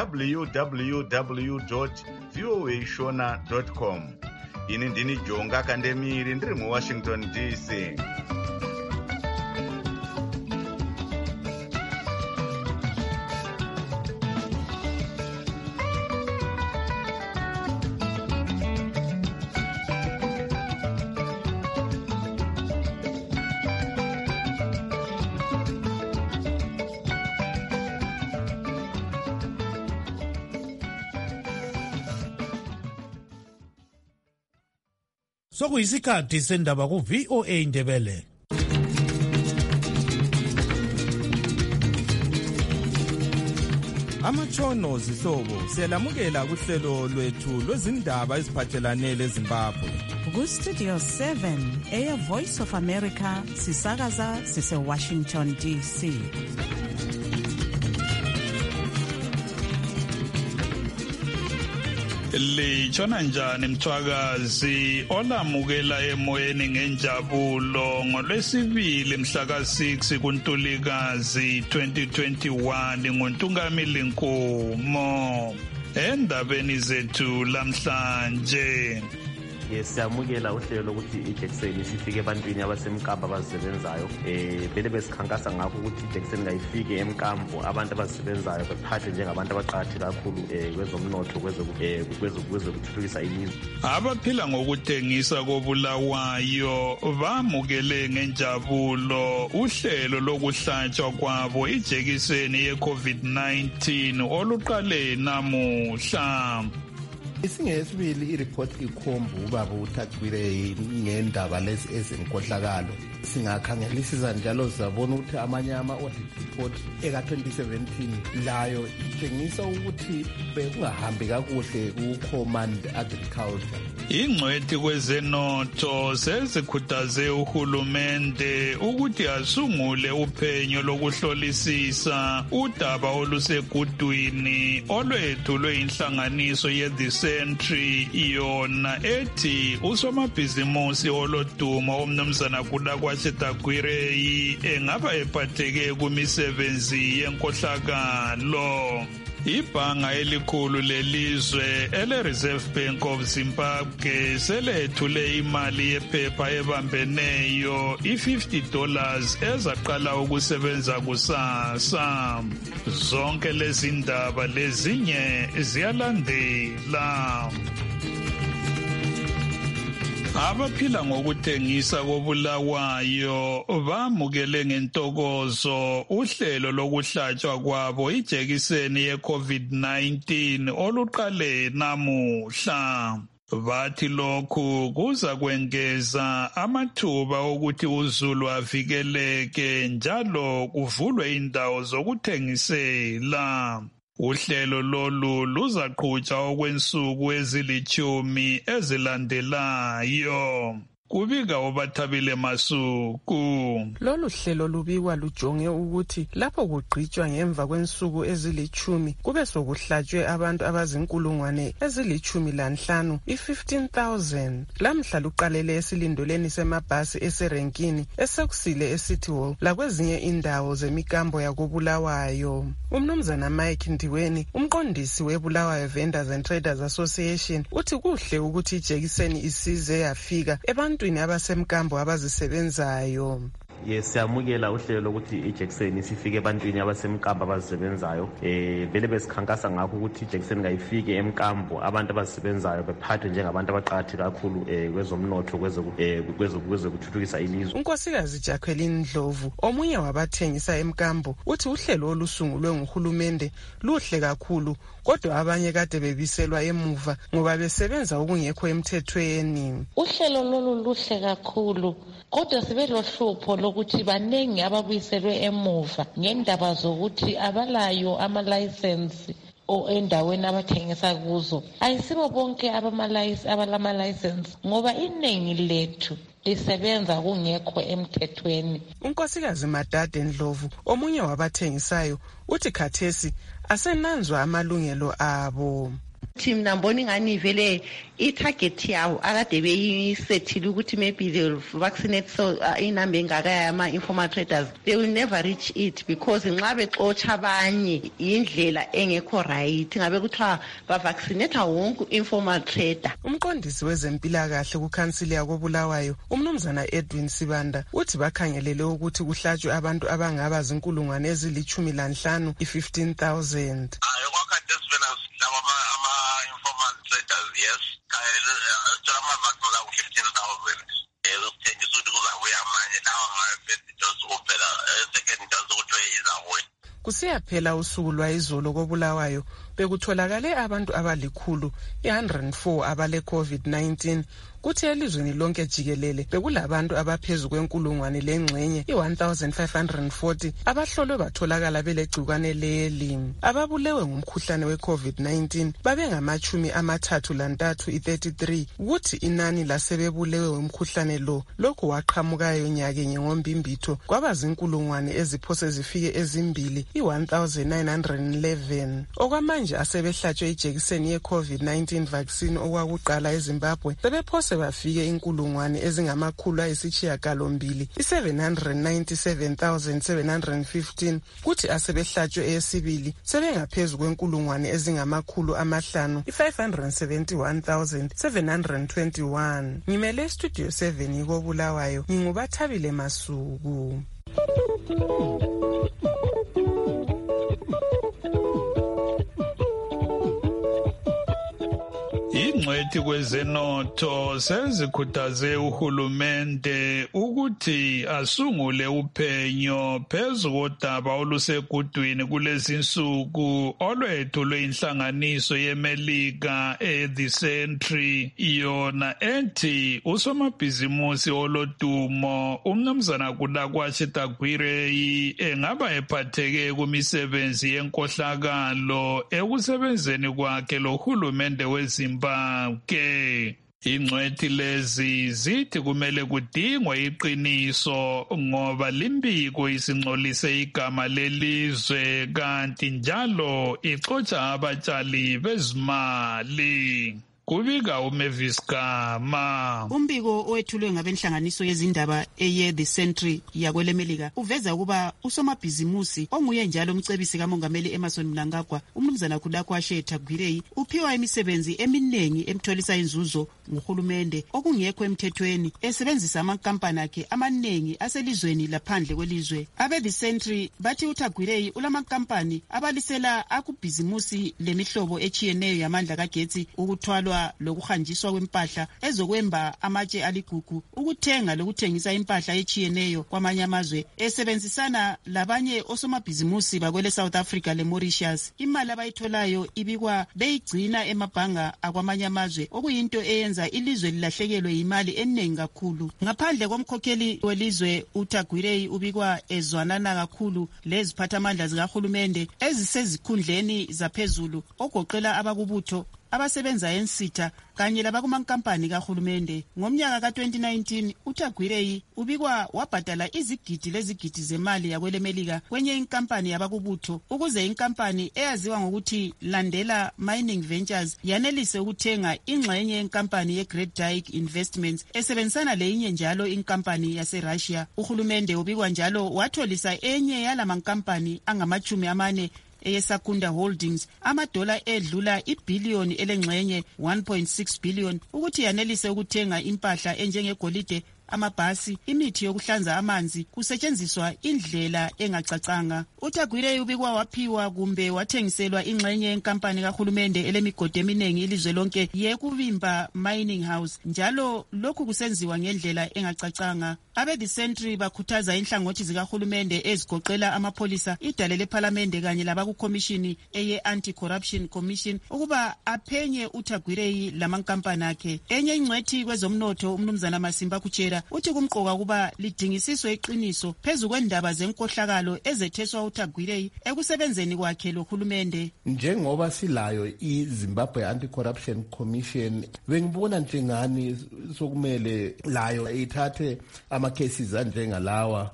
www.voashona.com. Ini ndini Jonga Kandemiri ndiri muWashington DC. Sokuyisikhathi sendaba ku-VOA Indebele. Amatshono zihlobo siyalamukela kuhlelo lwethu lwezindaba eziphathelane leZimbabwe. Ku-Studio 7 Air Voice of America sisakaza sise-Washington DC. Litshona njani mthwakazi olamukela emoyeni ngenjabulo ngolwesibili mhla ka-6 kuNtulikazi 2021 nguNtungamili Nkomo. Endabeni zethu lamhlanje siyamukela uhlelo lokuthi ijekiseni sifike ebantwini abasemkambo abazisebenzayo. Vele besikhankasa ngakho ukuthi ijekiseni ngayifike emkambo abantu abazisebenzayo bephathe njengabantu abaqakatheke kakhulu kwezomnotho kwezokuthuthukisa ilizwe. Abaphila ngokuthengisa kobulawayo bamukele ngenjabulo uhlelo lokuhlatshwa kwabo ijekiseni ye-COVID-19 oluqale namuhla. Isingesibili ireport ikhomba ubaba uThagwire ngendaba lezi ezenkohlakalo. Singakhangelisisa njalo sabona ukuthi amanye ama-audit report eka-2017 layo itshengisa ukuthi bekungahambi kakuhle ku-Command Agriculture. Ingcwethi kwezenotho sezikhuthaze uhulumende ukuthi asungule uphenyo lokuhlolisisa udaba olusegudwini olwethulwe inhlanganiso ye-The Sentry yona ethi usomabhizimusi olodumo omnumzana Tagwire engaba ephatheke kumisebenzi yenkohlakalo. Ibhanga elikhulu lelizwe ele-Reserve Bank of Zimbabwe selethule imali yephepha ebambeneyo $50 ezaqala ukusebenza kusasa. Zonke lezi ndaba lezinye ziyalandela. Abaphila ngokuthengisa kobulawayo bamukele ngentokozo uhlelo lokuhlatshwa kwabo ijekiseni ye-COVID-19 oluqale namuhla. Bathi lokhu kuza kwengeza amathuba okuthi uzulu avikeleke njalo kuvulwe indawo zokuthengisela. Uhlelo lolu luzaqhutshwa okwensuku ezilithumi ezilandelayo. Kubika uBathabile Masuku. Lolu hlelo lubikwa lujonge ukuthi lapho kugqitshwa ngemva kwensuku ezilithumi kube sokuhlatshwe abantu abazinkulungwane ezili-15 i-15,000. Lamhla luqalele esilindoleni semabhasi eserenkini esekusile eCity Hall lakwezinye indawo zemikambo yakobulawayo. Umnumzana Mike Ndiweni, umqondisi weBulawayo Vendors and Traders Association, uthi kuhle ukuthi ijekiseni isize yafika ebantwini abasemkambo abazisebenzayo. Siyamukela uhlelo lokuthi ijekiseni sifike ebantwini abasemkambo abazisebenzayo. Vele besikhankasa ngakho ukuthi ijekiseni ngayifike emkambo abantu abazisebenzayo bephathe njengabantu abaqakatheke kakhulu kwezomnotho kwezokuthuthukisa ilizwe. uNkosikazi Jacqueline Ndlovu, omunye wabathengisa emkambo, uthi uhlelo olusungulwe nguhulumende luhle kakhulu, kodwa abanye kade bebiselwa emuva ngoba besebenza okungekho emthethweni. Uhlelo lolu luhle kakhulu, kodwa sibe lohlupho lokuthi baningi ababuyiselwe emuva ngendaba zokuthi abalayo ama-license endaweni abathengisa kuzo ayisibo bonke abalama-license ngoba iningi lethu lisebenza kungekho emthethweni. uNkosikazi Madade Ndlovu omunye wabathengisayo uthi khathesi asenanzwa amalungelo abo. Mina mbona ingani vele i-target yawo akade beyisethile ukuthi maybe they will vaccinate so inamba engaka yama-informal traders, they will never reach it because nxa bexotsha abanye indlela engekho right ngabe kuthiwa bavaccinata wonke informal trader. Umqondisi wezempilakahle kukhansili yakobulawayo umnumzana Edwin Sibanda uthi bakhangelele ukuthi kuhlatshwe abantu abangaba zinkulungwane ezili-15 i-15,000. Kusiyaphela usuku lwayizolo kobulawayo bekutholakale abantu abali-104 abale COVID-19 kuthi elizweni lonke jikelele bekulabantu abaphezu kwenkulungwane lengxenye i-1540 abahlolwe batholakala belegcikwane leli. Ababulewe ngumkhuhlane we-COVID-19 babengama-33 i-33 kuthi inani lasebebulewe ngumkhuhlane lokhu waqhamukayo nyakenye ngombimbitho kwaba zinkulungwane eziphose zifike ezimbili i-1911. Okwamanje asebehlatshwe ijekiseni ye-COVID-19 vaccine okwakuqala eZimbabwe sebephose bafike inkulungwane ezingama-9,800 i-797,715 kuthi asebehlatshwe eyesibili sebengaphezu kwenkulungwane ezingama-500 i-571,721. Ngimele Studio 7 kobulawayo ngingubathabile Masuku. Ingcwethi kwezenotho sezikhuthaze uhulumende ukuthi asungule uphenyo phezu kodaba olusekudwini kulezinsuku olwethulwe inhlanganiso yeMelika The Century, yona ethi usomabhizimusi olodumo umnumzana Kudakwashi Tagwirei engaba ephatheke kumisebenzi yenkohlakalo ekusebenzeni kwakhe lohulumende weZimbabwe. Ingcwethi lezi zithi kumele kudingwe iqiniso ngoba limbiko isingcolise igama lelizwe kanti njalo ixotsha abatshali bezimali. Kubika uMavis Gama. Umbiko owethulwe ngabenhlanganiso yezindaba The Century yakwelemelika uveza ukuba usomabhizimusi onguye njalo umcebisi kamongameli Emmerson Mnangagwa umnumzana Kudakwashi Tagwirei uphiwa imisebenzi eminengi emtholisa inzuzo nguhulumende okungekho emthethweni esebenzisa amankampani akhe amanengi aselizweni laphandle kwelizwe. The Century bathi uTagwirei ulamankampani abalisela akubhizimusi lemihlobo echiyeneyo yamandla kagetsi ukuthwalwa lokuhanjiswa kwempahla ezokwemba amatshe aligugu ukuthenga lokuthengisa impahla echiyeneyo kwamanye amazwe esebenzisana labanye osomabhizimusi bakwele South Africa le Mauritius. Imali abayitholayo ibikwa beyigcina emabhanga akwamanye amazwe okuyinto eyenza ilizwe lilahlekelwe imali eningi kakhulu. Ngaphandle komkhokheli welizwe uTagwirei ubikwa ezwanana kakhulu leziphathamandla zikahulumende ezisezikhundleni zaphezulu ogoqela abakubutho abasebenza ensitha kanye labakumankampani kahulumende. Ngomnyaka ka-2019 uTagwirei ubikwa wabhadala izigidi lezigidi zemali yakwelemelika kwenye inkampani yabakubutho ukuze inkampani eyaziwa ngokuthi Landela Mining Ventures yanelise ukuthenga ingxenye yenkampani ye-Great Dyke Investments esebenzisana leyinye njalo inkampani yase-Russia. Uhulumende ubikwa njalo watholisa enye yalamankampani angama-40 eyeSakunda Holdings $1 edlula ibhiliyoni elengxenye 1.6 billion ukuthi yanelise ukuthenga impahla enjengegolide, amabhasi, imithi yokuhlanza amanzi kusetshenziswa indlela engacacanga. uTagwirei ubikwa waphiwa kumbe wathengiselwa ingxenye yenkampani kahulumende elemigodi eminengi ilizwe lonke yekuvimba Mining House, njalo lokhu kusenziwa ngendlela engacacanga. The Century bakhuthaza inhlangothi zikahulumende ezigoqela amapholisa, idale lephalamende kanye labakukhomishini eye-Anti-Corruption Commission ukuba aphenye uTagwirei lamankampani akhe. Enye ingcwethi kwezomnotho umnumzana Masimba Kuchera Africa uthi kumqoka kuba lidingisiswe iqiniso phezu kwendaba zenkohlakalo ezetheswa uThagwirei ekusebenzeni kwakhe lohulumende. Njengoba silayo iZimbabwe Anti-Corruption Commission, bengibona njengani sokumele layo ithathe ama-cases anjengalawa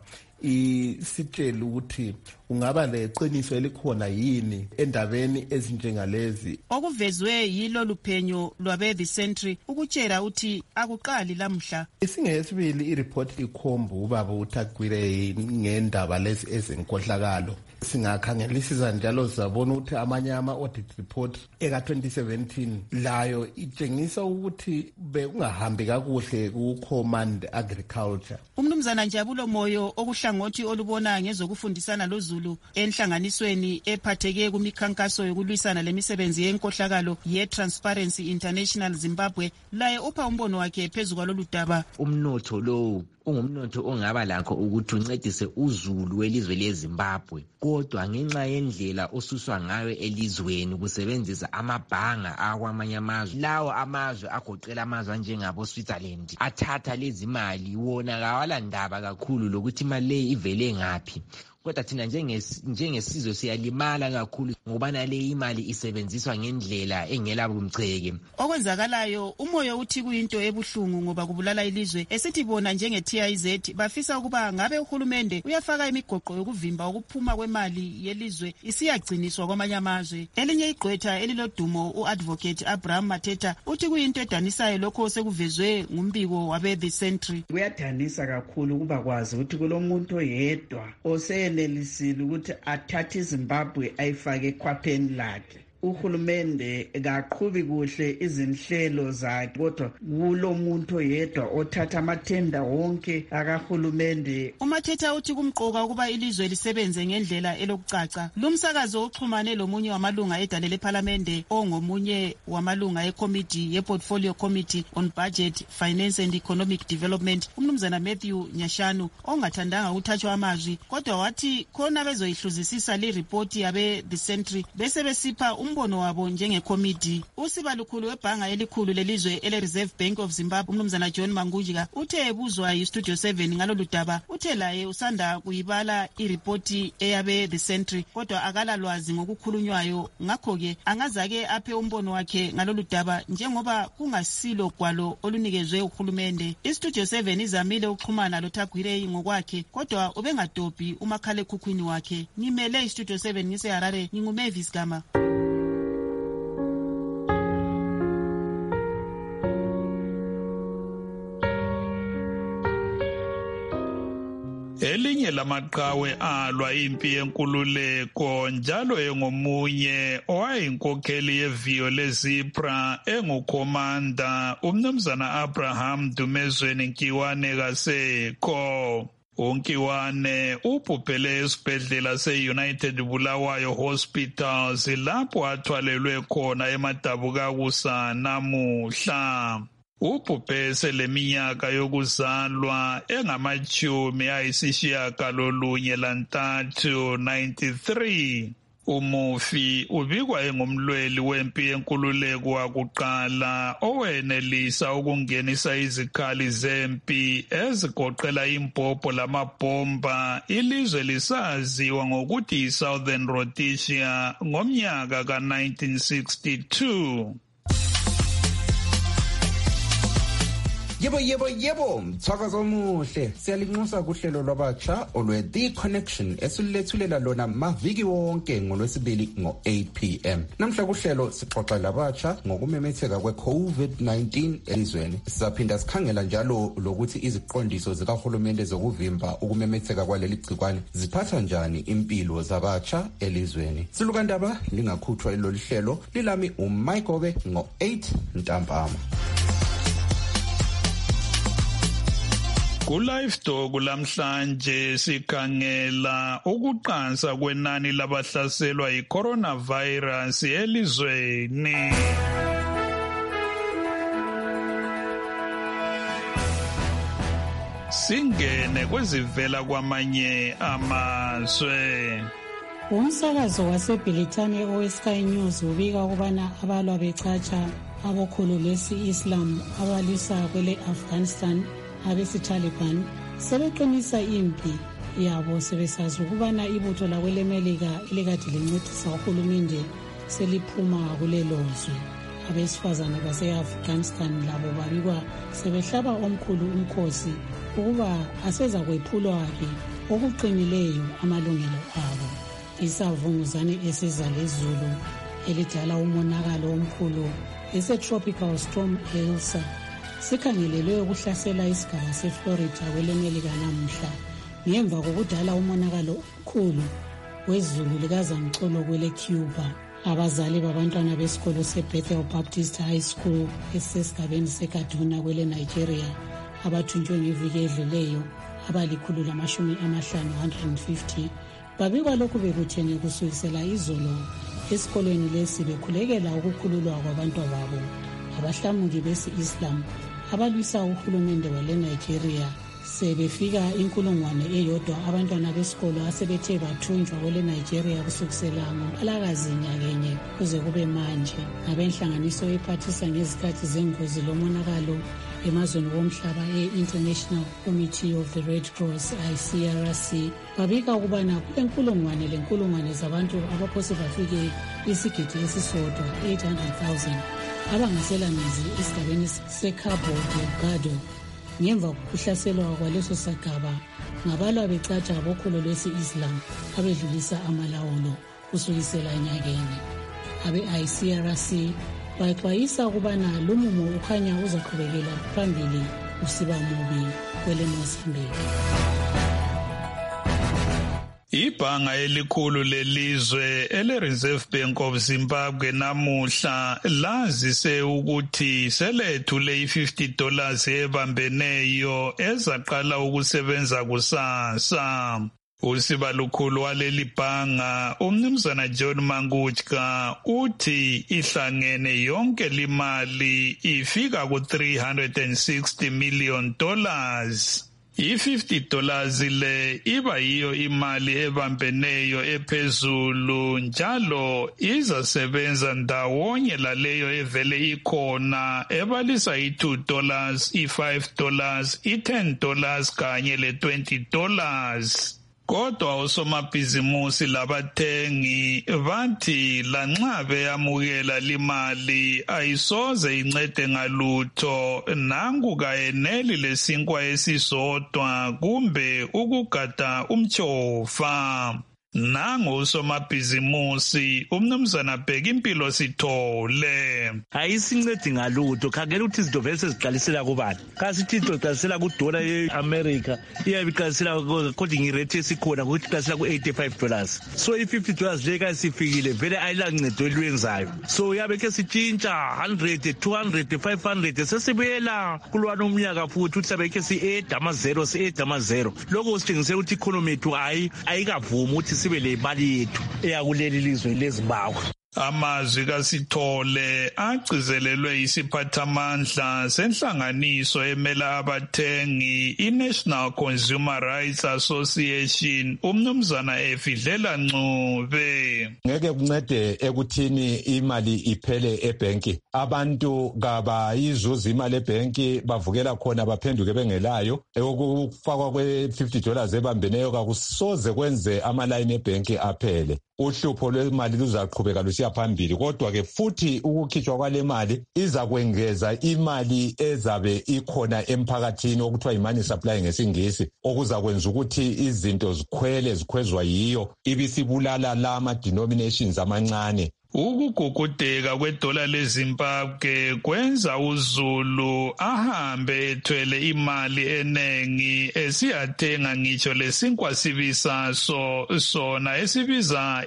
isitshele ukuthi ungaba leqiniso elikhona yini endabeni ezinjengalezi. Okuvezwe yilo luphenyo lwabe The Sentry ukutshela uthi akuqali lamhla. Isingeyesibili ireport ikhomba ubaba uThagwirei ngendaba lezi ezenkohlakalo. Singakhangelisisa njalo sabona ukuthi amanye ama-audit report eka-2017 layo itshengisa ukuthi bekungahambi kakuhle ku-Command Agriculture. Umnumzana Njabulo Moyo okuhlangothi olubona ngezokufundisana loZulu enhlanganisweni ephatheke kumikhankaso yokulwisana lemisebenzi yenkohlakalo ye-Transparency International Zimbabwe laye upha umbono wakhe phezu kwalolu daba. Umnotho lo ungumnotho ongaba lakho ukuthi uncedise uZulu welizwe leZimbabwe, kodwa ngenxa yendlela osuswa ngayo elizweni kusebenzisa amabhanga akwamanye amazwe, lawo amazwe agoqela amazwe anjengabo Switzerland athatha lezi mali, wona kawala ndaba kakhulu lokuthi imali le ivele ngaphi. Kodwa thina njengesizwe siyalimala kakhulu ngoba nale imali isebenziswa ngendlela engela bumcheke. Okwenzakalayo uMoyo uthi kuyinto ebuhlungu ngoba kubulala ilizwe, esithi bona njenge-TIZ bafisa ukuba ngabe uhulumende uyafaka imigoqo yokuvimba ukuphuma kwemali yelizwe isiyagciniswa kwamanye amazwe. Elinye igqwetha elilodumo u-Advocate Abraham Mateta uthi kuyinto edanisayo lokho sekuvezwe ngumbiko wabe The Sentry. Kuyadanisa kakhulu ukuba kwazi ukuthi kulomuntu oyedwa osenelisile ukuthi athathe iZimbabwe ayifake ekhwapheni lakhe. Uhulumende kaqhubi kuhle izinhlelo zakhe, kodwa kulo muntu oyedwa othatha amathenda wonke akahulumende. uMathetha uthi kumqoka ukuba ilizwe lisebenze ngendlela elokucaca. Lumsakazo uxhumane lomunye wamalunga edale leParliament ongomunye wamalunga eCommittee yePortfolio Committee on Budget, Finance and Economic Development, umnumzana Matthew Nyashanu, ongathandanga ukuthathwa amazwi, kodwa wathi khona bezoyihluzisisa le report yabe The Sentry bese besipha umbono wabo njengecommittee. Usibalukhulu webhanga elikhulu lelizwe ele-Reserve Bank of Zimbabwe umnumzana John Mangujika uthe ebuzwa yiStudio 7 ngalolu daba uthe laye usanda kuyibala iripoti eyabe The Sentry kodwa akala lwazi ngokukhulunywayo, ngakho-ke angazake aphe umbono wakhe ngalolu daba njengoba kungasilo gwalo olunikezwe uhulumende. iStudio 7 izamile ukuxhumana loThagwirei ngokwakhe kodwa ubengadobhi umakhalekhukhwini wakhe. Ngimele iStudio 7 ngiseHarare, nginguMavis Gama. Elinye lamaqhawe alwa impi yenkululeko njalo engomunye owayinkokheli yeviyo leZipra engukhomanda umnumzana Abraham Dumezweni Nkiwane kasekho. uNkiwane ubhubhele esibhedlela se-United Bulawayo Hospitals lapho athwalelwe khona eMadabukakusa namuhla. Ubhubhe seleminyaka yokuzalwa engama-93, 93. Umufi ubikwa engumlweli wempi yenkululeko wakuqala owenelisa ukungenisa izikhali zempi ezigoqela imbhobho lamabhomba ilizwe lisaziwa ngokuthi yi-Southern Rhodesia ngomnyaka ka-1962. Yebo, mthakazo omuhle. Siyalinxusa kuhlelo lwabatsha olwe-The Connection esilethulela lona maviki wonke ngoLwesibili ngo-8 p.m. Namhla kuhlelo sixoxa labatsha ngokumemetheka kwe-COVID-19 elizweni. Sizaphinda sikhangela njalo lokuthi iziqondiso zikahulumende zokuvimba ukumemetheka kwaleli gcikwane ziphatha njani impilo zabatsha elizweni. Silukandaba lingakhuthwa ilolu hlelo lilami uMaikobe ngo-8 ntambama. Ku-Live Talk lamhlanje sikhangela ukuqansa kwenani labahlaselwa yi-coronavirus elizweni. Singene kwezivela kwamanye amazwe. Umsakazo waseBrithani oweSky News ubika ukubana abalwa bechacha abokhulu lesi-Islam abalwisa kwele-Afghanistan abesi-Taliban sebeqinisa impi yabo sebesazi ukubana ibutho lakwelemelika elikade lincedisa uhulumende seliphuma kulelo zwe. Abesifazane base-Afghanistan labo babikwa sebehlaba omkhulu umkhosi ukuba asezakwephulwa-ke okuqinileyo amalungelo abo. Isavunguzane esiza lezulu elidala umonakalo omkhulu ese-tropical storm Elsa sikhangelelwe ukuhlasela isigaba seFlorida kwelemelika namuhla ngemva kokudala umonakalo omkhulu wezulu likazamcolo kwele Cuba. Abazali babantwana besikolo seBethel Baptist High School esisesigabeni seKaduna kwele Nigeria abathunjwe ngeviki edluleyo abali150 babikwa lokhu bekuthene kusukisela izolo esikolweni lesi bekhulekela ukukhululwa kwabantwana babo abahlamuki besi-Islam abalwisa uhulumende wale Nigeria. Sebefika 1,000 abantwana besikolo asebethe bathunjwa kwele Nigeria kusukisela ngoMpalakazi nyakenye kuze kube manje. Abenhlanganiso ephathisa ngezikhathi zengozi lomonakalo emazweni womhlaba e-International Committee of the Red Cross ICRC babika ukubana kule zabantu abaphose bafike isigidi esisodwa 800,000 abangasela mizi esigabeni seCabo Delgado ngemva kokuhlaselwa kwaleso sagaba ngabalwa becatsha abokholo lwesi-Islam abedlulisa amalawulo kusukisela nyakeni. Abe-ICRC baxwayisa ukubana lumumo ukhanya uzaqhubekela phambili usiba mubi kwele Mozambique. Ibhanga elikhulu lelizwe ele-Reserve Bank of Zimbabwe namuhla lazise ukuthi selethule $50 ebambeneyo ezaqala ukusebenza kusasa. Usibalukhulu waleli bhanga umnumzana John Mangutska uthi ihlangene yonke limali ifika ku$360 million. I-$50 le iba yiyo imali ebambeneyo ephezulu njalo izasebenza ndawonye laleyo evele ikhona ebalisa $2, $5, $10 kanye le$20. Kodwa osomabhizimusi labathengi bathi lanxa beyamukela limali ayisoze incede ngalutho nangu kayeneli lesinkwa esisodwa kumbe ukugada umtshova. Nango usomabhizimusi umnumzana Bheka Impilo Sithole ayisincedi ngalutho khangela ukuthi izinto vele seziqalisela kubani kasithi into iqalisela kudola ye-America iyabe iqalisela according irate esikhona ukuthi iqalisela ku$85 so i-$50 le kasifikile vele ayilancedo elwenzayo so yabe ke sitshintsha 100 200 500 sesibuyela kulwana umnyaka futhi ukuthi sabe ke si-8 ama-0 lokho sitshengisela ukuthi economy yethu ayikavumi ukuthi sibe le mali yethu eyakuleli lizwe leZimbabwe. Amazwi kaSithole agcizelelwe isiphathamandla senhlanganiso emela abathengi iNational Consumer Rights Association umnumzana Efidlela Ncube. Ngeke kuncede ekuthini imali iphele ebhenki. Abantu kabayizuza imali ebhenki bavukela khona baphenduke bengelayo. Ukufakwa kwe-$50 ebambeneyo kakusoze kwenze amalayini ebhenki aphele. Uhlupho lwemali luzaqhubeka lusiya phambili kodwa ke futhi ukukhitshwa kwale mali iza kwengeza imali ezabe ikhona emphakathini okuthiwa imani supply ngesingisi okuza kwenza ukuthi izinto zikhwezwa yiyo ibisibulala la ama-denominations amancane. Ukugugudeka kwedola leZimbabwe kwenza uZulu ahambe ethwele imali enengi esiyathenga ngitsho lesinkwa sibisaso sona esibiza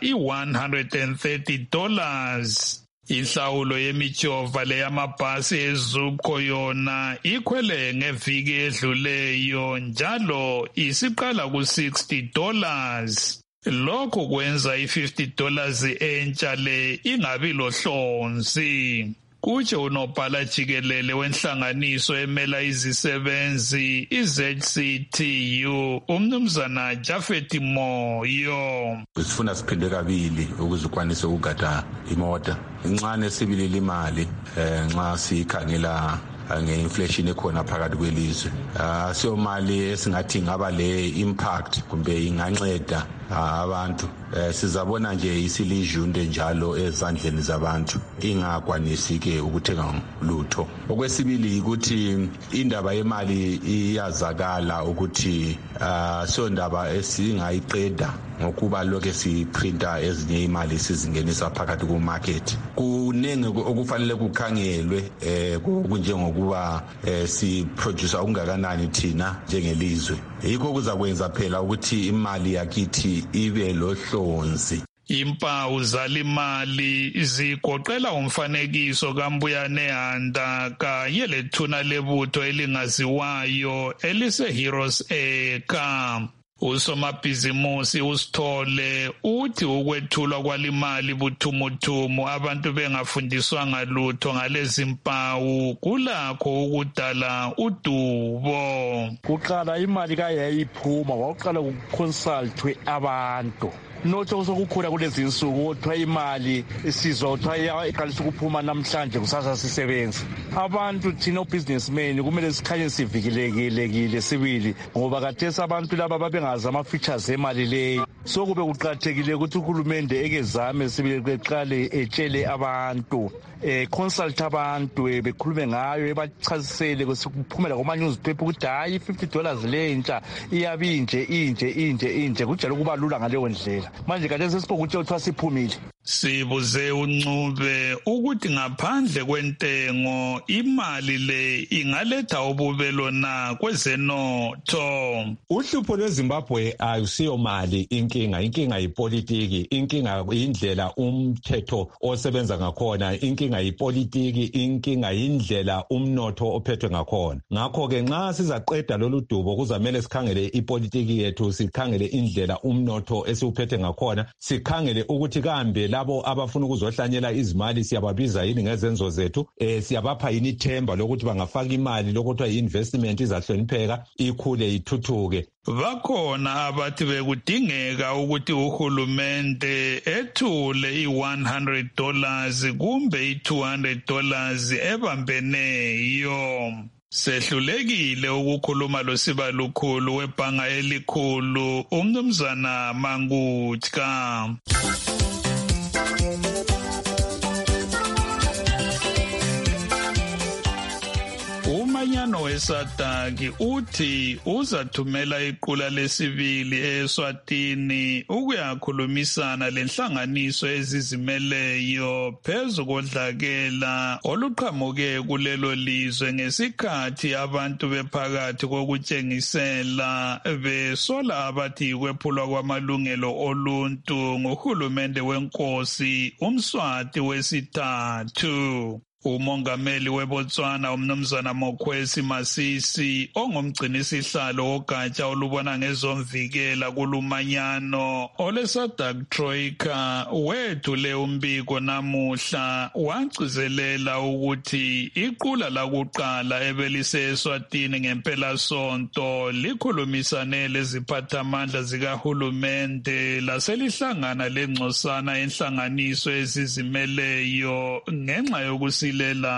$130. Inhlawulo yemitshova leyamabhasi eZUBCO yona ikhwele ngeviki edluleyo njalo isiqala ku$60. Lokho kwenza i-$50 entsha le ingabi lohlonzi. Kutsho unobhala jikelele wenhlanganiso emela izisebenzi i-ZCTU umnumzana Jafet Moyo. Sifuna siphinde kabili ukuze ukwanise ukugada imota. Incane sibilile imali nxa sikhangela nge-inflation ekhona phakathi kwelizwe. Siyo mali esingathi ingaba le impact kumbe inganceda abantu. Sizabona nje isilijunde njalo ezandleni zabantu ingakwanisi-ke ukuthenga lutho. Okwesibili ukuthi indaba yemali iyazakala ukuthi siyo ndaba esingayiqeda ngokuba lokhu siprinta ezinye imali sizingenisa phakathi ku-market. Kuningi okufanele kukhangelwe kunjengokuba siproducer okungakanani thina njengelizwe. Yikho kuzakwenza phela ukuthi imali yakithi ibe lohlonzi. Impawu zalimali zigoqela umfanekiso kaMbuyane Handa kanye lethuna lebutho elingaziwayo elise-Heroes Acre. Usomabhizimusi uSithole uthi ukwethulwa kwalimali buthumuthumu abantu bengafundiswanga lutho ngalezi mpawu kulakho ukudala udubo. Kuqala imali kayayiphuma waqala ukuconsultwe abantu. Notho sokukhula kulezi insuku othiwa imali isizwa othiwa iqalisa ukuphuma namhlanje kusasa sisebenza. Abantu thina businessmen kumele sikhanye sivikelekile sibili ngoba khathesi abantu laba babengazi ama-features emali leyo. So kube kuqakathekile ukuthi uhulumende ekezame sibili beqale etshele abantu consult abantu bekhulume ngayo ebachasisele kuphumela kuma-newspaper ukuthi hayi $50 lentsha iyabinje inje kujala ukuba lula ngaleyo ndlela. Manje kade sesipokuthi othiwa siphumile. Sibuze uNcube ukuthi ngaphandle kwentengo imali le ingaletha ububelo na kwezenotho. Uhlupho lweZimbabwe ayusiyo mali inkinga yipolitiki, inkinga indlela umthetho osebenza ngakhona, inkinga yipolitiki, inkinga indlela umnotho ophethwe ngakhona. Ngakho ke nxa sizaqeda lolu dubo kuzamele sikhangele ipolitiki yethu, sikhangele indlela umnotho esiuphethe ngakhona, sikhangele ukuthi kambe labo abafuna ukuzohlanyela izimali siyababiza yini ngezenzo zethu, siyabapha yini ithemba lokuthi bangafaka imali lokuthiwa yi-investment izahlonipheka ikhule ithuthuke. Bakhona abathi bekudingeka ukuthi uhulumende ethule $100 kumbe $200 ebambeneyo. Sehlulekile ukukhuluma losibalukhulu webhanga elikhulu uMnumzana Mangutka. Umanyano weSadaki uthi uzathumela iqula lesibili eSwatini ukuyakhulumisana lenhlanganiso ezizimeleyo phezu kodlakela oluqhamuke kulelo lizwe ngesikhathi abantu bephakathi kokutshengisela besola abathi kwephulwa kwamalungelo oluntu nguhulumende wenkosi uMswati wesithathu. Umongameli weBotswana uMnumzana Mokwesi Masisi ongumgcinisihlalo wogatsha olubona ngezomvikela kulumanyano oleSADC Troika wethule umbiko namuhla wagcizelela ukuthi iqula lakuqala ebeliseSwatini ngempelasonto likhulumisane leziphathamandla zikahulumende laselihlangana lengcosana enhlanganiso ezizimeleyo ngenxa yokusilela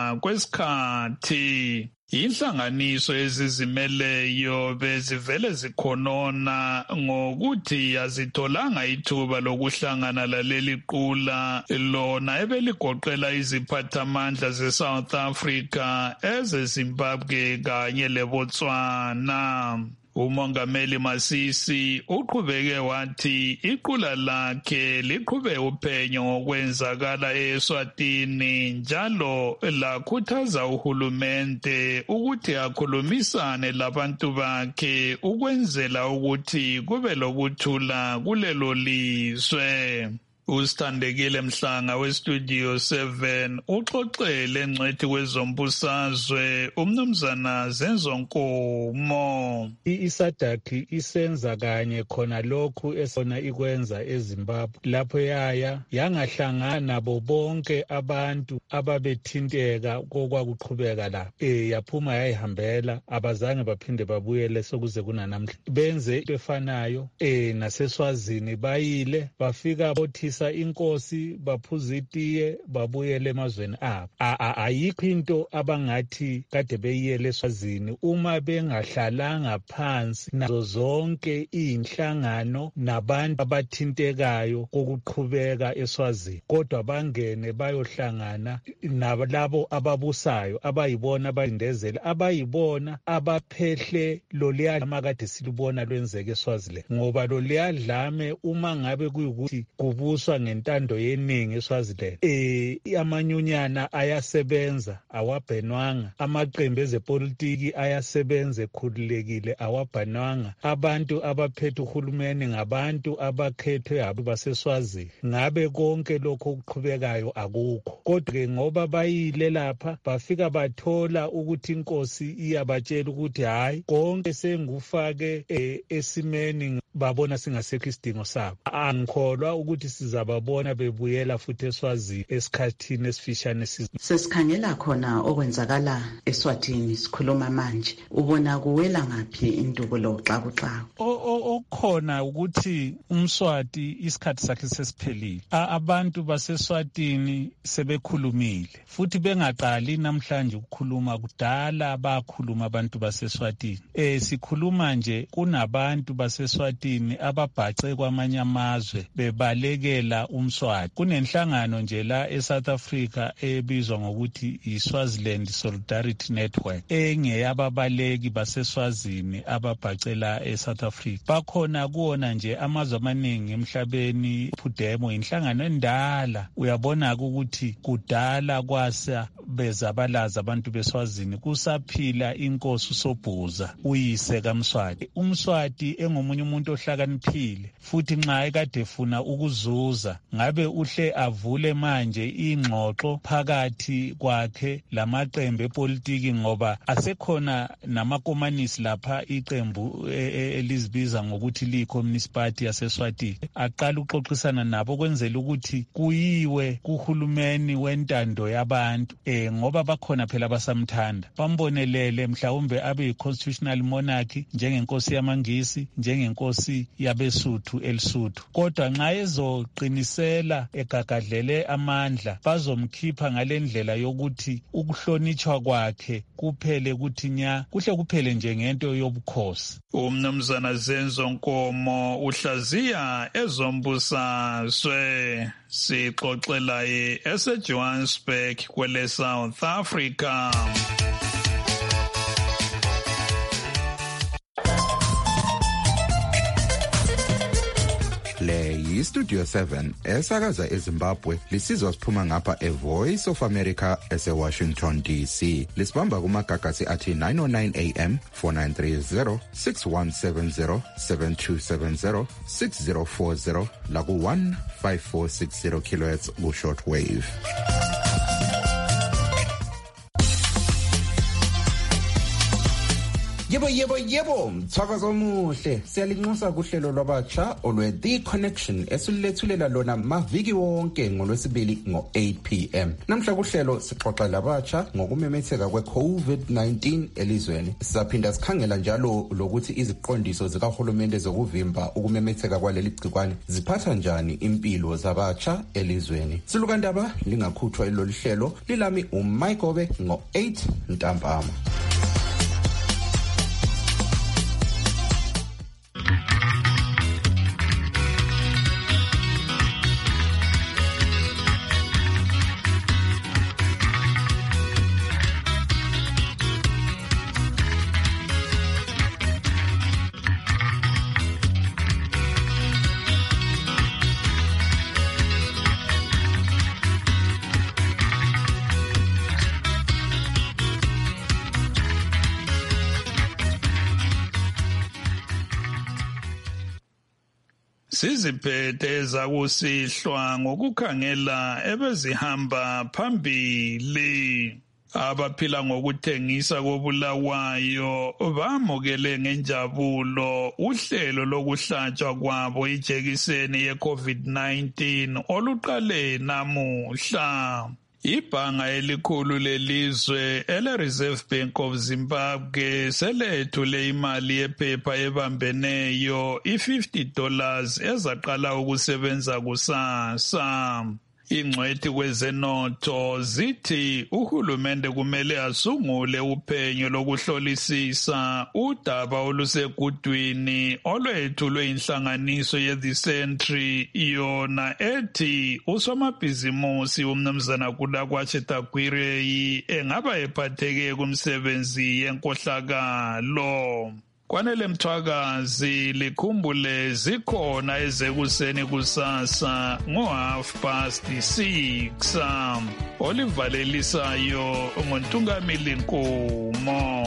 kwesikhathi. Inhlanganiso ezizimeleyo bezivele zikhonona ngokuthi azitholanga ithuba lokuhlangana laleli qula lona ebeligoqela iziphathamandla zeSouth Africa, ezeZimbabwe kanye leBotswana. Umongameli Masisi uqhubeke wathi iqula lakhe liqhube uphenyo ngokwenzakala eSwatini njalo lakhuthaza uhulumende ukuthi akhulumisane labantu bakhe ukwenzela ukuthi kube lokuthula kulelo lizwe. Usithandekile Mhlanga weStudio 7 uxoxele ngcwethi kwezombusazwe uMnumzana Zenzo Nkomo. iSADC isenza kanye khona lokhu esona ikwenza eZimbabwe lapho yangahlangana nabo bonke abantu ababethinteka kokwakuqhubeka la yaphuma yayihambela abazange baphinde babuyele sokuze kunanamhla benze into efanayo naseSwazini bayile bafika bothisa bayibuyisa inkosi baphuza itiye babuyele emazweni abo. Ayikho into abangathi kade beyiyele eSwazini uma bengahlalanga phansi nazo zonke inhlangano nabantu abathintekayo kokuqhubeka eSwazini, kodwa bangene bayohlangana nalabo ababusayo abayibona abayindezela abayibona abaphehle loliyadlame kade silubona lwenzeka eSwaziland. Ngoba loliyadlame uma ngabe kuyukuthi kubuswa ngentando yeningi eSwaziland, amanyunyana ayasebenza awabhenwanga, amaqembu ezepolitiki ayasebenza ekhululekile awabhenwanga, abantu abaphethe uhulumeni ngabantu abakhethwe abantu baseSwazini. Ngabe konke lokho okuqhubekayo akukho, kodwa ngoba bayile lapha bafika bathola ukuthi inkosi iyabatshela ukuthi hayi konke sengufake esimeni, babona singasekho isidingo sabo. Angikholwa ukuthi sizababona bebuyela futhi eSwazini esikhathini esifishane. Sesikhangela khona okwenzakala eSwatini sikhuluma manje, ubona kuwela ngaphi induku lo xakuxaku? Okukhona ukuthi umSwati isikhathi sakhe sesiphelile. Abantu baseSwatini sebekhulumile futhi bengaqali namhlanje ukukhuluma, kudala bakhuluma abantu baseSwatini. Sikhuluma nje kunabantu baseSwatini ababhace kwamanye amazwe bebalekela umSwati. Kunenhlangano nje la eSouth Africa ebizwa ngokuthi iSwaziland Solidarity Network engeyababaleki baseSwazini ababhacela eSouth Africa. Bakhona kuona nje amazwe amaningi emhlabeni. Phudemo inhlangano endala, uyabona ukuthi kudala kwasa bezabalaza abantu beSwazini kusaphila inkosi uSobhuza uyise kaMswati. UMswati engomunye umuntu ohlakaniphile futhi nxa ekade efuna ukuzuza ngabe uhle avule manje ingxoxo phakathi kwakhe lamaqembu epolitiki, ngoba asekhona namakomanisi lapha iqembu elizibiza ngokuthi liyi-Communist Party yaseSwatini. Aqala ukuxoxisana nabo kwenzela ukuthi kuyiwe kuhulumeni wentando yabantu, ngoba bakhona phela basamthanda, bambonelele mhlawumbe abe yi-constitutional monarchy njengenkosi yamaNgisi, njengenkosi yabeSuthu elisuthu. Kodwa nxa ezoqinisela egagadlele amandla bazomkhipha ngalendlela yokuthi ukuhlonitshwa kwakhe kuphele kuthi nya, kuhle kuphele nje ngento yobukhosi. Umnumzana Zenzo Nkomo uhlaziya ezombusazwe, sixoxela eseJohannesburg kwele South Africa. Le yiStudio 7 esakaza eZimbabwe, lisizwa siphuma ngapha eVoice of America eseWashington DC. Lisibamba kumagagasi athi 909 AM, 4930, 6170, 7270, 6040 laku 15460 kHz ku shortwave. Yebo, mthakazo omuhle. Siyalinxusa kuhlelo lwabatsha olwe The Connection esilethulela lona maviki wonke ngoLwesibili ngo-8 PM. Namhla kuhlelo sixoxa labatsha ngokumemetheka kwe-COVID-19 elizweni. Sizaphinda sikhangela njalo lokuthi iziqondiso zikahulumende zokuvimba ukumemetheka kwaleli gcikwane ziphatha njani impilo zabatsha elizweni. Silukandaba lingakhuthwa ilolu hlelo, lilami uMayigobe ngo-8 ntambama. Siziphethe zakusihlwa ngokukhangela ebezihamba phambili. Abaphila ngokuthengisa kobulawayo bamukele ngenjabulo uhlelo lokuhlatshwa kwabo ijekiseni ye-COVID-19 oluqale namuhla. Ibhanga elikhulu lelizwe ele-Reserve Bank of Zimbabwe selethule imali yephepha ebambeneyo $50 ezaqala ukusebenza kusasa. Ingcwethi kwezenotho zithi uhulumende kumele asungule uphenyo lokuhlolisisa udaba olusegudwini olwethulwe inhlanganiso ye-The Century yona ethi usomabhizimusi umnumzana Kudakwache Tagwirei engaba ephatheke kumsebenzi yenkohlakalo. Kwanele Mthwakazi likhumbule zikhona ezekuseni kusasa ngo6:30. Olivalelisayo nguNtungamili Nkomo.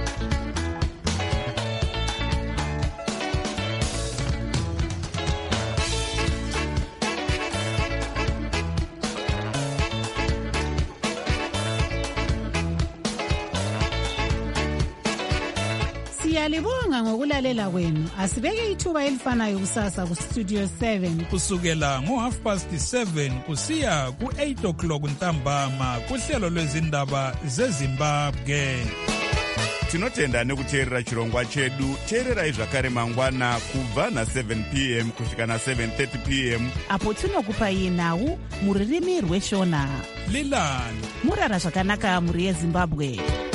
Siyalibonga ngokulalela kwenu. Asibeke ithuba elifanayo kusasa ku Studio 7 kusukela ngo7:30 kusiya ku8 ntambama kuhlelo lwezindaba zeZimbabwe. Tinotenda nekuteerera chirongwa chedu. Teererai zvakare mangwana kubva na7 p.m. kusvika na7:30 p.m. apo tinokupai nhau muririmi rweshona. Lilani murara zvakanaka muri yeZimbabwe.